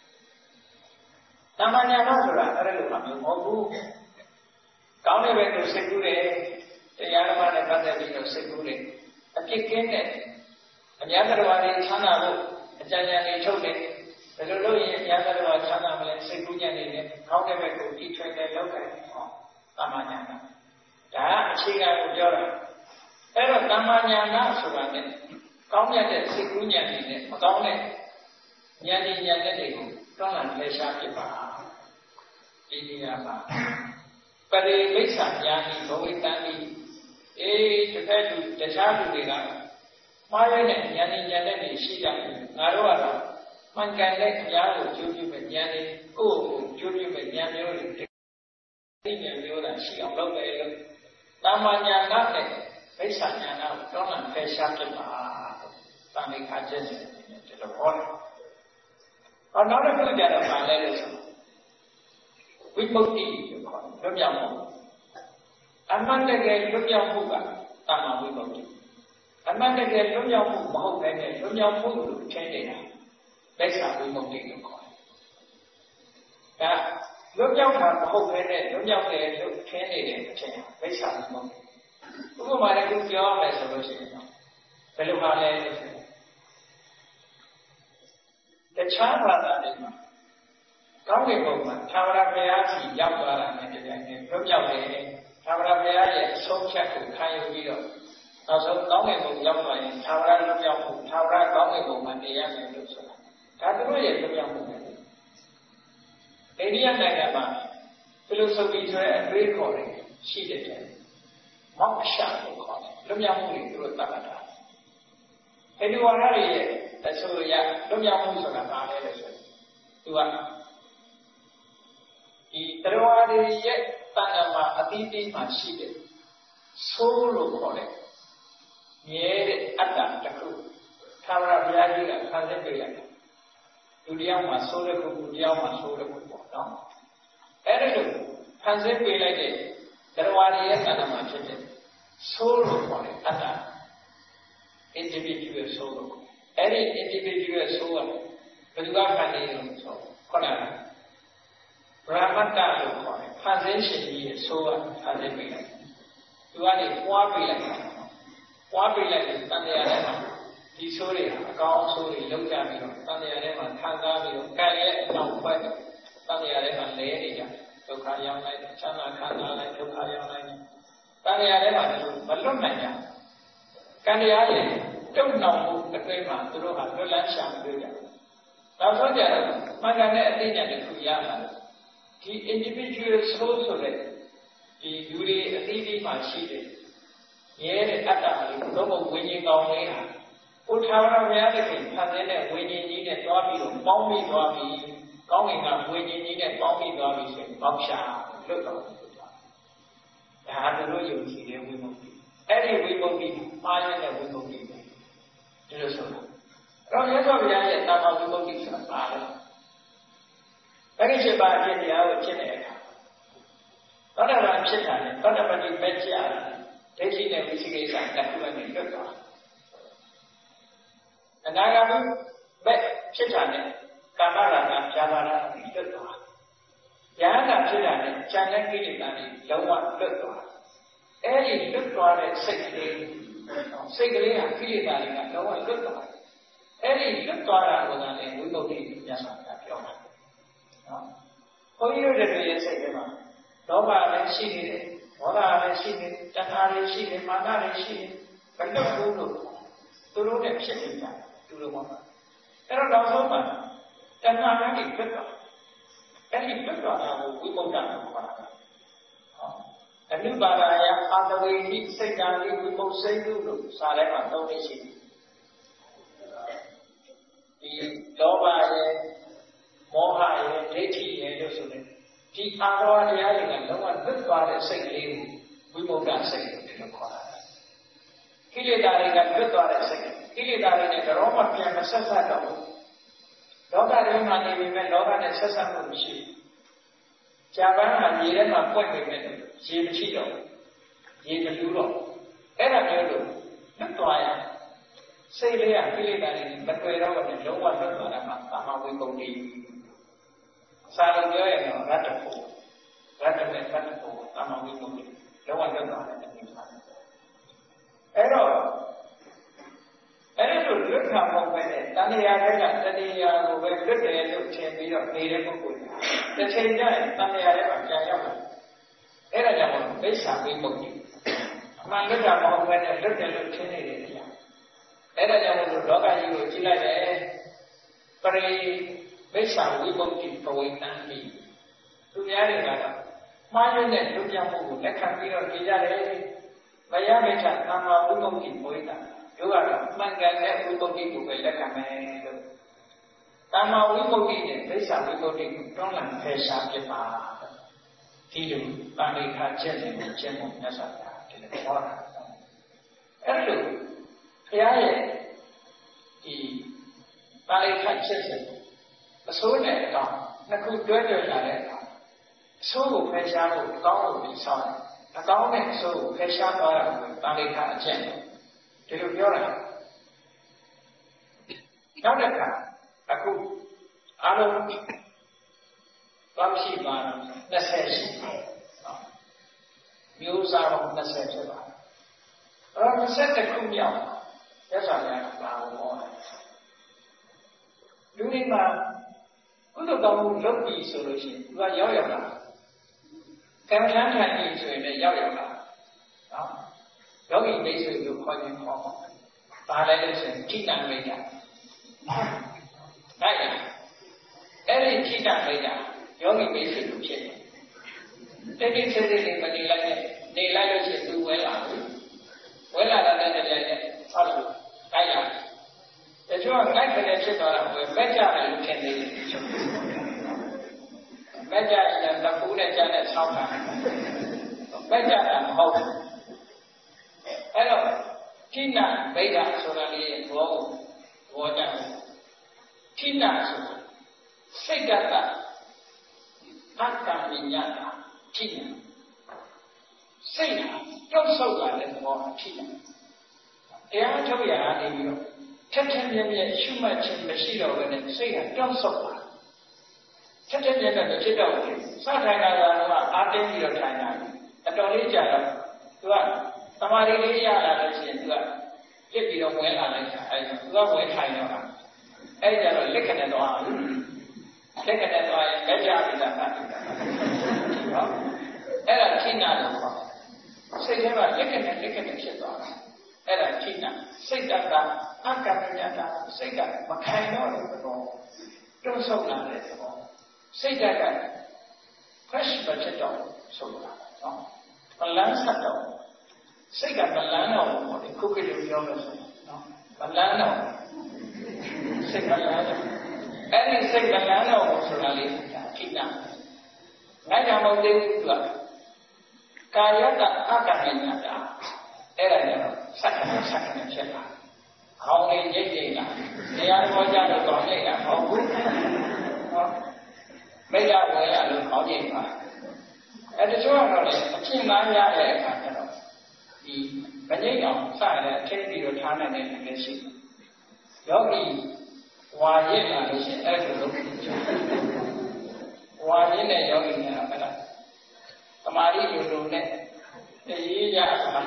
တမ္မာဉာဏ်တော့ဆိုတာအဲ့ဒါလိုမှမဟုတ်ဘူးကောင်းတဲ့ဘက်ကိုစိတ်ကူးတယ်တရားဓမ္မနဲ့ပတ်သက်ပြီးတော့စိတ်ကူးတယ်အပြစ်ကင်းတဲ့အများတော်တွေချမ်းသာလို့အကြံဉာဏ်တွေထုတ်တယ်ဘယ်လိုလုပ်ရင်အများတော်ချမ်းသာမလဲစိတ်ကူးဉာဏ်တွေနဲ့ကောင်းတဲ့ဘက်ကိုပြီးထွင်တယ်လုပ်တယ်ဟောတမ္မာဉာဏ်ဒါကအခြေခံကိုပြောတာအဲ့တော့တမ္မာဉာဏ်ဆိုတာနဲ့ကောင်းမြတ်တဲ့စိတ်ကူးဉာဏ်တွေနဲ့မကောင်းတဲ့ဉာဏ်တွေကိုတောင်းလာလဲရှားဖြစ်ပါဒီနေရာမှာပရိမိစ္ဆာဉာဏ်ဘဝိတ္တန်တစ်ဖက်သူတခြားသူတွေကမှားရတဲ့ဉာဏ်နဲ့ရှိကြတယ်ငါတို့ကတော့မှန်ကန်တဲ့ဉာဏ်ကိုကျိုးပြမဲ့ဉာဏ်တွေကိုကျိုးပြမဲ့ဉာဏ်မျိုးတွေဒီဉာဏ်မျိုးသာရှိအောင်လုပ်တယ်လို့တမ္မာဉာဏ်နဲ့မိစ္ဆာဉာဏ်ကိုတောင်းလန့်ဖယ်ရှားဖြစ်ပါတန်ခါချက်နေတယ်ဒီလိုဟောတယ်။နောက်တစ်ခုကြတော့ပါလဲလို့ဆိုဝိပုတ္တိလို့ခေါ်တယ်လွတ်မြောက်မှုအမှန်တကယ်လွတ်မြောက်မှုကတမ္မာဝိပုတ္တိအမှန်တကယ်လွတ်မြောက်မှုမဟုတ်ဘဲနဲ့လွတ်မြောက်မှုလို့ထင်နေတာလက်စာဝိမု ക്തി လို့ခေါ်တယ်။ဒါလွတ်မြောက်တာမဟုတ်ဘဲနဲ့လွတ်မြောက်တယ်လို့ထင်နေတဲ့အထင်လက်စာဝိမု ക്തി ။ဥပမာနဲ့ပြောရမယ်ဆိုလို့ရှိရင်ဘယ်လိုမှလဲလို့ဆိုတခြားဘာသာတွေမှာကောင်းကင်ဘုံမှာသာဝရဘုရားကြီးရောက်သွားတာနဲ့တကယ်နဲ့လွတ်မြောက်တယ်သာဝရဘုရားရဲ့အဆုံးဖြတ်ကိုခံယူပြီးတော့နောက်ဆုံးကောင်းကင်ဘုံရောက်သွားရင်သာဝရလွတ်မြောက်မှုသာဝရကောင်းကင်ဘုံမှာနေရမယ်လို့ဆိုတာဒါသူတို့ရဲ့လွတ်မြောက်မှုပဲအိန္ဒိယနိုင်ငံမှာဖိလိုဆိုဖီဆိုတဲ့အတွေးခေါ်တယ်ရှိတယ်မောက္ခလို့ခေါ်တယ်လွတ်မြောက်မှုတွေသူတို့သတ်မှတ်တာဟိန္ဒူဝါဒတွေရဲ့အဆိုအရလွတ်မြောက်မှုဆိုတာဘာလဲလို့ဆိုသူကဒီတရားတွေရဲ့တဏ္ဍာမှာအတိအကျမှရှိတယ်ဆိုးလို့ခေါ်တယ်မြဲတဲ့အတ္တတစ်ခုသာဝရဘုရားကြီးကဖန်ဆင်းပေးလိုက်တယ်လူတယောက်မှာဆိုးတဲ့ပုဂ္ဂိုလ်တယောက်မှာဆိုးတဲ့ပုဂ္ဂိုလ်နော်အဲ့ဒီလိုဖန်ဆင်းပေးလိုက်တဲ့တရားတွေရဲ့တဏ္ဍာမှာဖြစ်တဲ့ဆိုးလို့ခေါ်တယ်အတ္တ individual soul လို့အဲ့ဒီ individual soul ကဘယ်သူကဖန်ဆင်းလို့ဆိုခေါ်တာဗြဟ္မတ္တလို့ခေါ်တယ်ဖန်ဆင်းရှင်ကြီးရဲ့ဆိုးကဖန်ဆင်းပေးလိုက်သူကနေပွားပေးလိုက်ပွားပေးလိုက်တဲ့တန်တရားထဲမှာဒီဆိုးတွေအကောင်းဆိုးတွေလောက်ကြပြီးတော့တန်တရားထဲမှာခံစားပြီးတော့ကံရဲ့အနောက်ဘက်တန်တရားထဲမှာလဲနေကြဒုက္ခရောက်လိုက်ချမ်းသာခံစားလိုက်ဒုက္ခရောက်လိုက်တန်တရားထဲမှာမလွတ်နိုင်ကြကံတရားရဲ့တုံ့နှောင်မှုအတွင်းမှာသူတို့ဟာလွတ်လပ်ရှာတွေ့ကြနောက်ဆုံးကြတော့မှန်ကန်တဲ့အသိဉာဏ်တစ်ခုရလာတယ်ဒီ individual soul ဆိုတဲ့ဒီလူတွေအသီးသီးမှာရှိတယ်ရဲတဲ့အတ္တလေးတော့ဝိညာဉ်ကောင်းလေးဟာဥထာဝရဘုရားသခင်ဖန်ဆင်းတဲ့ဝိညာဉ်ကြီးနဲ့တွားပြီးတော့ပေါင်းပြီးသွားပြီးကောင်းကင်ကဝိညာဉ်ကြီးနဲ့ပေါင်းပြီးသွားပြီးဆိုရင်ပေါက်ရှာလွတ်တော်မူတာဒါဟာတို့ယုံကြည်တဲ့ဝိမု ക്തി အဲ့ဒီဝိမု ക്തി မှားရတဲ့ဝိမု ക്തി ပဲဒီလိုဆိုတာတော့မြတ်စွာဘုရားရဲ့တာမဝိမု ക്തി ဆိုတာပါလဲအဲ့ဒီ7ပါးအဖြစ်တရားကိုဖြစ်တဲ့အခါသောတာပန်ဖြစ်တာနဲ့သောတာပတိပဲကြာဒိဋ္ဌိနဲ့ဝိသိကိစ္စတစ်ခုနဲ့လွတ်သွားအနာဂတ်ပဲဖြစ်တာနဲ့ကာမရာဂဖြာပါဒလွတ်သွားယဟန္တာဖြစ်တာနဲ့ဉာဏ်နဲ့ကိလေသာတွေလုံးဝလွတ်သွားအဲ့ဒီလွတ်သွားတဲ့စိတ်ကလေးဟာကိလေသာတွေကလုံးဝလွတ်သွားအဲ့ဒီလွတ်သွားတာကလည်းဝိသုဒ္ဓိမြတ်စွာဘုရားပြောတာနော်ဘုန်းကြီးတို့တွေရဲ့စိတ်ထဲမှာလောဘလည်းရှိနေတယ်မောဟလည်းရှိနေတယ်တဏှာလည်းရှိတယ်မာနလည်းရှိတယ်ဘယ်တော့ဘူးလို့သူတို့နဲ့ဖြစ်နေကြသူတို့ကအဲ့တော့နောက်ဆုံးမှာတဏှာလည်းပြတ်သွားအဲ့ဒီပြတ်သွားတာကိုဝိမု ക്ത လို့ခေါ်တာဟောအနုပါဒာယအာတဝေဟိစိတ်ဓာတိဝိမု စိတ်လို့စာထဲမှာသုံးနေရှိတယ်ဒီလောဘရဲ့မောဟရဲ့ဒိဋ္ဌိရဲ့လို့ဆိုတဲ့ဒီအာရဝတရားတွေကလုံးဝလွတ်သွားတဲ့စိတ်ကလေးကိုဝိမု ക്ത စိတ်လို့ခေါ်တာကိလေသာတွေကလွတ်သွားတဲ့စိတ်ကိလေသာတွေနဲ့တော့မှပြန်မဆက်ဆက်တော့ဘူးလောကထဲမှာနေပေမဲ့လောကနဲ့ဆက်ဆက်မှုမရှိဘူးဂျာပန်မှာရေထဲမှာပွက်ပေမဲ့ရေမရှိတော့ဘူးရေမလူတော့အဲ့ဒါမျိုးလို့လွတ်သွားရစိတ်လေးကကိလေသာတွေမတွေ့တော့ဘူးလုံးဝလွတ်သွားတာမှကာမဝိကုန်တိစာလုံးပြောရရင်တော့ရတ္တဖို့ရတ္တနဲ့တတ္တဖို့ကာမဝိကုန်တိလုံးဝလွတ်သွားတယ်အနေနဲ့အဲ့တော့အဲ့ဒီလိုလွတ်ခံဖို့ပဲနဲ့တဏှာတွေကတဏှာကိုပဲလွတ်တယ်လို့ထင်ပြီးတော့နေတဲ့ပုဂ္ဂိုလ်တစ်ချိန်ကျရင်တဏှာတွေမှာပြန်ရောက်တယ်အဲ့ဒါကြောင့်မိစ္ဆာဝိမု ക്തി အမှန်လွတ်တာမဟုတ်ဘဲနဲ့လွတ်တယ်လို့ထင်နေတယ်တရားအဲ့ဒါကြောင့်လောကကြီးကိုကြည့်လိုက်တယ်ပရိမိစ္ဆာဝိမု ക്തി ပဝိတံမိသူများတွေကတော့မှားရတဲ့လွတ်ပြောင်းမှုကိုလက်ခံပြီးတော့ကြည်ကြတယ်မရမိစ္ဆာသံဃာဝိမု ക്തി ပဝိတံတို့ကတော့မှန်ကန်တဲ့ဝိမု ക്തി ကိုပဲလက်ခံမယ်လို့ကာမဝိမု ക്തി နဲ့ဒိဋ္ဌဝိမု ക്തി ကိုတွန်းလှန်ဖယ်ရှားပြပါဒီလိုပါဠိခါချက်နဲ့ကျင့်ဖို့မြတ်စွာဘုရားဒီလိုဟောတာအဲ့လိုဘုရားရဲ့ဒီပါဠိခါချက်စအစိုးနဲ့အကောင်နှစ်ခုတွဲတွဲလာတဲ့အခါအစိုးကိုဖယ်ရှားဖို့အကောင်းကိုပြီးဆောင်တယ်အကောင်းနဲ့အစိုးကိုဖယ်ရှားသွားတာကိုပါဠိခါအချက်ဒီလိုပြောတာနောက်တစ်ခါအခုအားလုံးဘာရှိပါလဲ20ရှိတယ်မျိုးစားပေါင်း20ဖြစ်ပါတယ်အဲ့တော့20ခုမြောက်ရသော်လည်းပါဘောလူတွေမှာကုသိုလ်ကောင်းမှုလုပ်ပြီးဆိုလို့ရှိရင်သူကရောက်လာကံထမ်းထိုင်ပြီးဆိုရင်လည်းရောက်လာနော်ယောဂီမိတ်ဆွေတို့ခေါ်ရင်ခေါ်ပါဘာလဲလို့ဆိုရင်ထိတံမိတ်တာနိုင်အဲ့ဒီထိတံမိတ်တာယောဂီမေးဖြစ်လို့ဖြစ်တယ်တိတ်တိတ်ဆိတ်ဆိတ်လေးမနေလိုက်နဲ့နေလိုက်လို့ရှိရင်သူဝဲလာဘူးဝဲလာတဲ့တည်းနဲ့ဆောက်လို့တိုက်လာတချို့ကငိုက်ခနဲ့ဖြစ်သွားတာပဲမက်ကြတယ်လို့ထင်နေတယ်မက်ကြရင်တပူးနဲ့ကြတဲ့ဆောက်တာမက်ကြတာမဟုတ်ဘူးအဲ့တော့ခိနဗိဒ္ဓဆိုတာလေးရဲ့ဘောကြတယ်ခိနဆိုတာစိတ်ဓာတ်အတ္တဉာဏ်ခိနစိတ်ဟာကြောက်ဆောက်လာတဲ့ဘောခိနတရားထုတ်ရတာနေပြီးတော့ထက်ထက်မြက်မြက်ရှုမှတ်ခြင်းမရှိတော့ဘဲနဲ့စိတ်ကကြောက်ဆောက်လာထက်ထက်မြက်မြက်မဖြစ်တော့ဘူးစထိုင်တာကတော့အာတင်းပြီးတော့ထိုင်တာအတော်လေးကြာတော့သူကသမာဓိလေးရလာလို့ရှိရင်သူကပြစ်ပြီးတော့ဝင်လာလိုက်တာအဲဒီသူကဝင်ထိုင်တော့တာအဲဒီကျတော့လက်ခနဲ့တော့လက်ခနဲ့တော့ရင်လက်ကြပြီးတာနော်အဲ့ဒါခိနာလို့ခေါ်စိတ်ထဲမှာလက်ခနဲ့ဖြစ်သွားတာအဲ့ဒါခိနာစိတ်တတ်တာအကပ္ပညတာစိတ်ကမခိုင်တော့တဲ့သဘောတွန်းဆုပ်လာတဲ့သဘောစိတ်က fresh ပဲဖြစ်တော့ဆုပ်လာနော်မလန်းဆက်တော့စိတ်ကမလန်းတော့ဘူးခုခေတ်လိုပြောလို့ဆိုနော်မလန်းတော့စိတ်ကလန်းတော့အဲ့ဒီစိတ်ကလန်းတော့ဆိုတာလေခိနာငါကြောင့်မဟုတ်သေးဘူးသူကကာယတအကပ္ပညတာအဲ့ဒါကြောင့်စက္ကနဲ့ဖြစ်လာခေါင်းလေးရိတ်ရိတ်လာတရားတော်ကြတော့ကောင်းရိတ်တာမဟုတ်ဘူးနော်မိတ်ကဝင်ရလို့ခေါင်းရိတ်ပါတချို့ကတော့လေအဖြစ်မှန်းရတဲ့အခါကျတော့ဒီမငြိမ့်အောင်စရတဲ့အထက်ပြီးတော့ထားနိုင်တဲ့လူတွေရှိတယ်ယောဂီဝါရစ်လာလို့ရှိရင်အဲ့လိုလုပ်ပြီးကြဝါရစ်နဲ့ယောဂီနဲ့အဲ့ဒါသမာဓိလိုနဲ့ရေးရတာ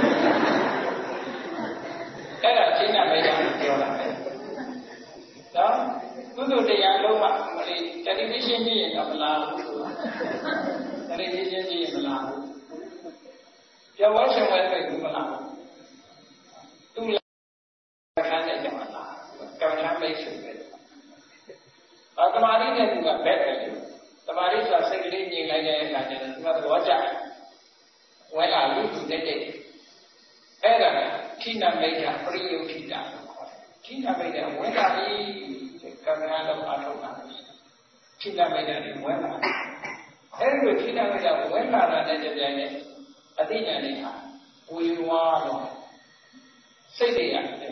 အဲ့ဒါရှင်းတာပဲကြောင့်ပြောတာပဲနော်ကုသိုလ်တရားလုံးဝမလေးတယ်လီဗီရှင်းကြည့်ရင်တော့မလားဘူးတယ်လီဗီရှင်းကြည့်ရင်မလားဘူးပြောဝရှင်ဝဲတွေ့ဘူးမလားသူလည်းခန်းနဲ့ကြမှာလားကံချမ်းမိတ်ဆွေပဲသမာဓိနဲ့သူကဘက်ပဲသမာဓိဆိုတာစိတ်ကလေးငြိမ်လိုက်တဲ့အခါကျတော့သူကသဘောကျဝဲလာလို့သူတက်တဲ့အဲ့ဒါခိနမိတ်္တပရိယုခိတာလို့ခေါ်တယ်ခိနမိတ်္တဝဲလာပြီကံများတော့အထုတ်တာခိနမိတ်္တတွေဝဲလာအဲ့ဒီခိနမိတ်္တဝဲလာတဲ့ကြပြိုင်နဲ့အတိညာနဲ့ဟာဝေဝါတော့စိတ်တွေရတယ်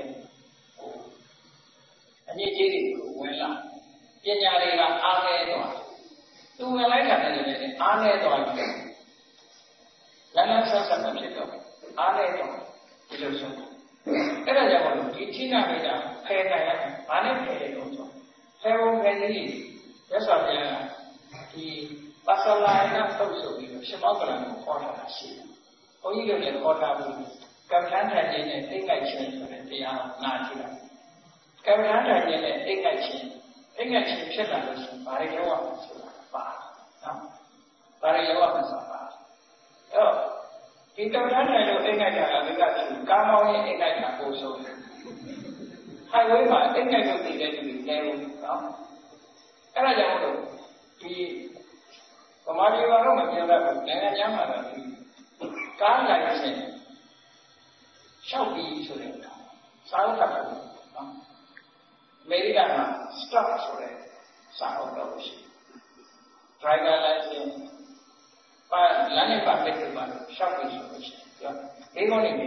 အညစ်အကြေးတွေကိုဝဲလာပညာတွေကအားနည်းသွားသူဝင်လိုက်တာလည်းအားနည်းသွားတယ်လမ်းလမ်းဆက်ဆက်မဖြစ်တော့အားနည်းတော့ဒီလိုဆိုအဲ့ဒါကြောင့်မို့ဒီခိနမိတ်္တဖယ်နိုင်ရဘာနဲ့ဖယ်ရလို့ဆိုဖယ်ဖို့ပဲလေရသော်ပြန်ဒီပါစလာနာတုတ်ဆိုပြီးရှမောကလန်ကိုခေါ်တာရှိတယ်။ဘုန်းကြီးတို့လည်းခေါ်တာဘူးကမ္ဘာထိုင်ခြင်းနဲ့သိက္ခာခြင်းဆိုတဲ့တရားနာကြည့်လိုက်။ကမ္ဘာထိုင်ခြင်းနဲ့သိက္ခာခြင်းဖြစ်လာလို့ဆိုဘာတွေရောရမလဲဆိုတာပါနော်။ဘာတွေရောရမလဲဆိုတာပါ။အဲ့တော့ဒီကမ္ဘာထိုင်လို့သိက္ခာတာကကာမောင်းရင်သိက္ခာတာပို့ဆုံးတယ်။ highway မှာသိက္ခာလို့တည်တဲ့လူတွေလဲလို့နော်။အဲ့ဒါကြောင့်မို့လို့ဒီဗမာပြည်မှာတော့မပြောတတ်ဘူးနိုင်ငံခြားမှာတော့ကားလိုက်ခြင်းရှောက်ပြီးဆိုတဲ့စာအုပ်ကပ်တယ်နော်အမေရိကန်မှာ stop ဆိုတဲ့စာအုပ်တော့ရှိတယ် driver license ပါလမ်းနဲ့ပါတဲ့ဘာလို့ရှောက်ပြီးဆိုလို့ရှိတယ်ပြောဘေးကောင်းနေ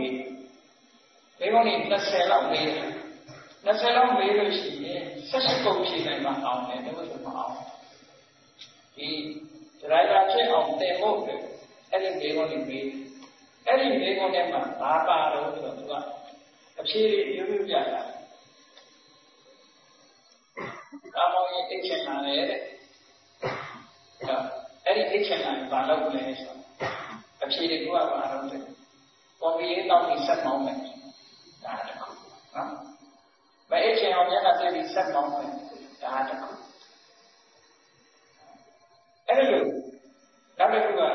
20လောက်မေးတယ်20လောက်မေးလို့ရှိရင်18ကုန်ဖြေနိုင်မှအောင်တယ်တော့ဆိုမအောင်ဒီဒရိုင်ဘာဖြစ်အောင်တင်ဖို့အဲ့ဒီမေးခွန်းတွေမေးအဲ့ဒီမေးခွန်းထဲမှာဘာပါတော့ဆိုတော့သူကအဖြေတွေပြုပြတာကာမောင်ရင်အိတ်ချင်လာတယ်တဲ့အဲ့ဒီအိတ်ချင်လာရင်ဘာလုပ်လဲဆိုအဖြေတွေကဘာတော့တဲ့ပေါ်ပြီးတော့ဒီဆက်မောင်းမယ်ဒါတခုနော်မအိတ်ချင်အောင်မျက်နှာပြပြီးဆက်မောင်းမယ်ဒါတခုအဲ့ဒီလိုနောက်တစ်ခုကပေါ်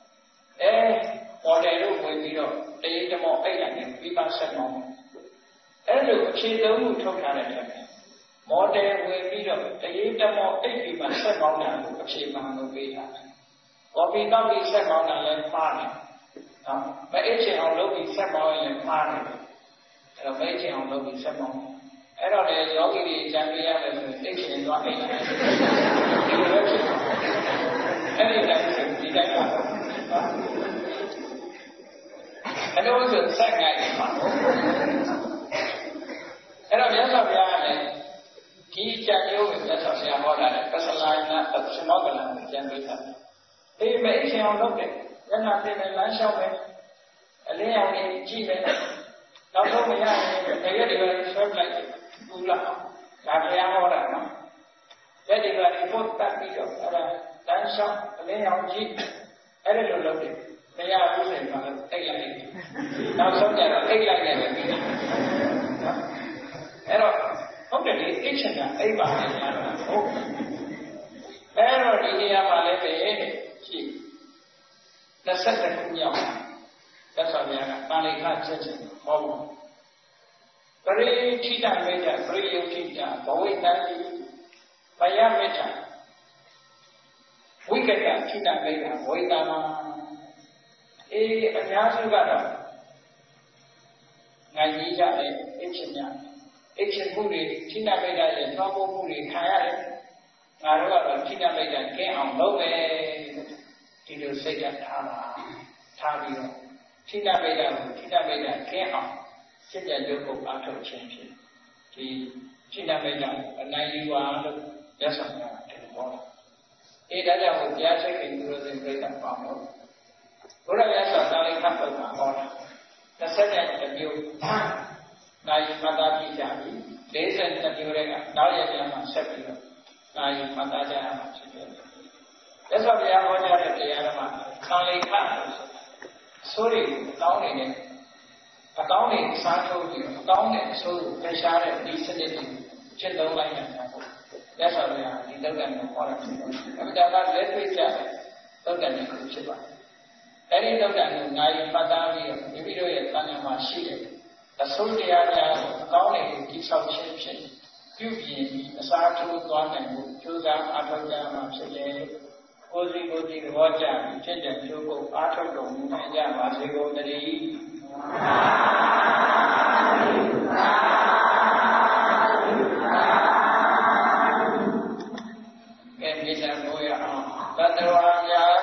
တယ်လို့ဝင်ပြီးတော့တရေတမောအိတ်လိုက်ပြီးပါဆက်မောင်းအဲ့လိုအခြေသုံးမှုထုတ်ထားတဲ့ထက် model will be the more 80 percent of the achievement will be that. Or we don't be set on the money. But aging on low be set on the money. And aging on low be set on. I don't know, yogi champion aging in one thing. And also second I don't know, teacher you with that of your mother, Casalina, but Simogalan, General. They may say on look at then I did a lunch of it, a layout in G-Men. Not only I really serve like Gula, Gabriel Orana. That is a report that we got lunch of a layout G. I don't know it. They are doing it. Now some are like okay, each and every error in the Amalebe, the second young. That's why we are only catching home. Very cheetah meta, very cheetah, boy that Paya meta. We get that cheetah meta, boy dama. A Yasugada Naija, H. Ancient Buddha, Tina Veda, and Noble Buddha, Kaya, Narova, Tina Veda, came on Lobe, Tito Satan Tavio, Tina Veda, came on, Sita Yoko Pato Champion. The Tina Veda, a 91, yes, I'm not to the bottom. It other was Yasek in the Greater Palmo. Buddha Yasa, Nali Kapo, my the second view. Nai Mata Jami, days and the Durega, Nayama Sepia, Nai Mata Jama. That's what we are going at the Yama, Kali Katos. Sorry, accounting, Santo, accounting, so they shouted decent, gentle like that. That's what we are, in the land of water. And that let me tell you, don't get me Kuchiba. Any of them, Nai Mata, the video is Tanama Shilling. The soldier calling gives out change. You be a Satu Gordon, Judah, Atogama, Chile, Gozi, Roger, Gender, Jugo, Atogam, Jama, Zigo, the Lee. Can be that way on. But there are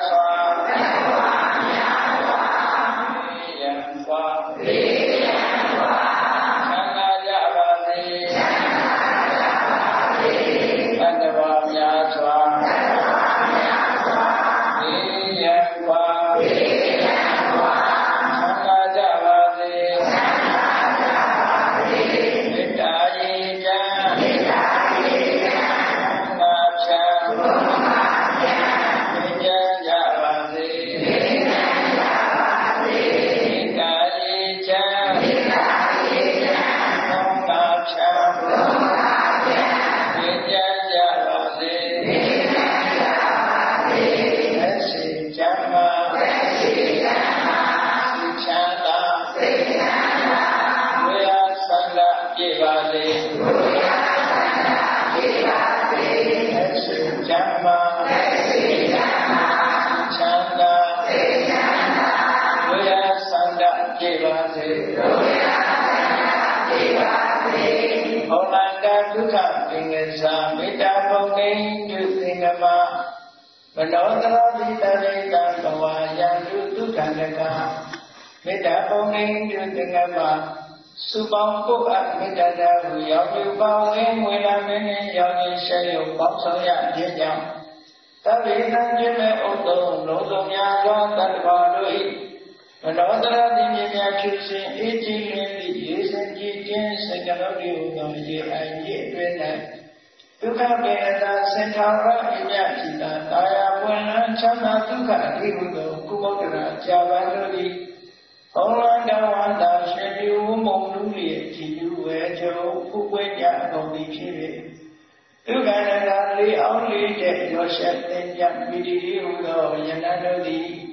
Subang Pukat Medada Yang Bawin Wilamin Yang Shayu Baksaya Jejam Tapi Nanjime Udo Nodonya Gata Wadui Menodra Dinya Chusin Iji Lindi Yusin Jijin Sekalori Udo Ye Ayi Bena Duka Bena Sentara Inya Cita Taya Buenan Chana Duka Diudo Kubokra Javadori Olanda Wanda Shedu Monguli Tidu Ejo Uwenya Nobi Chile. Uganda only that yourself then young Vidi Udo Yanadi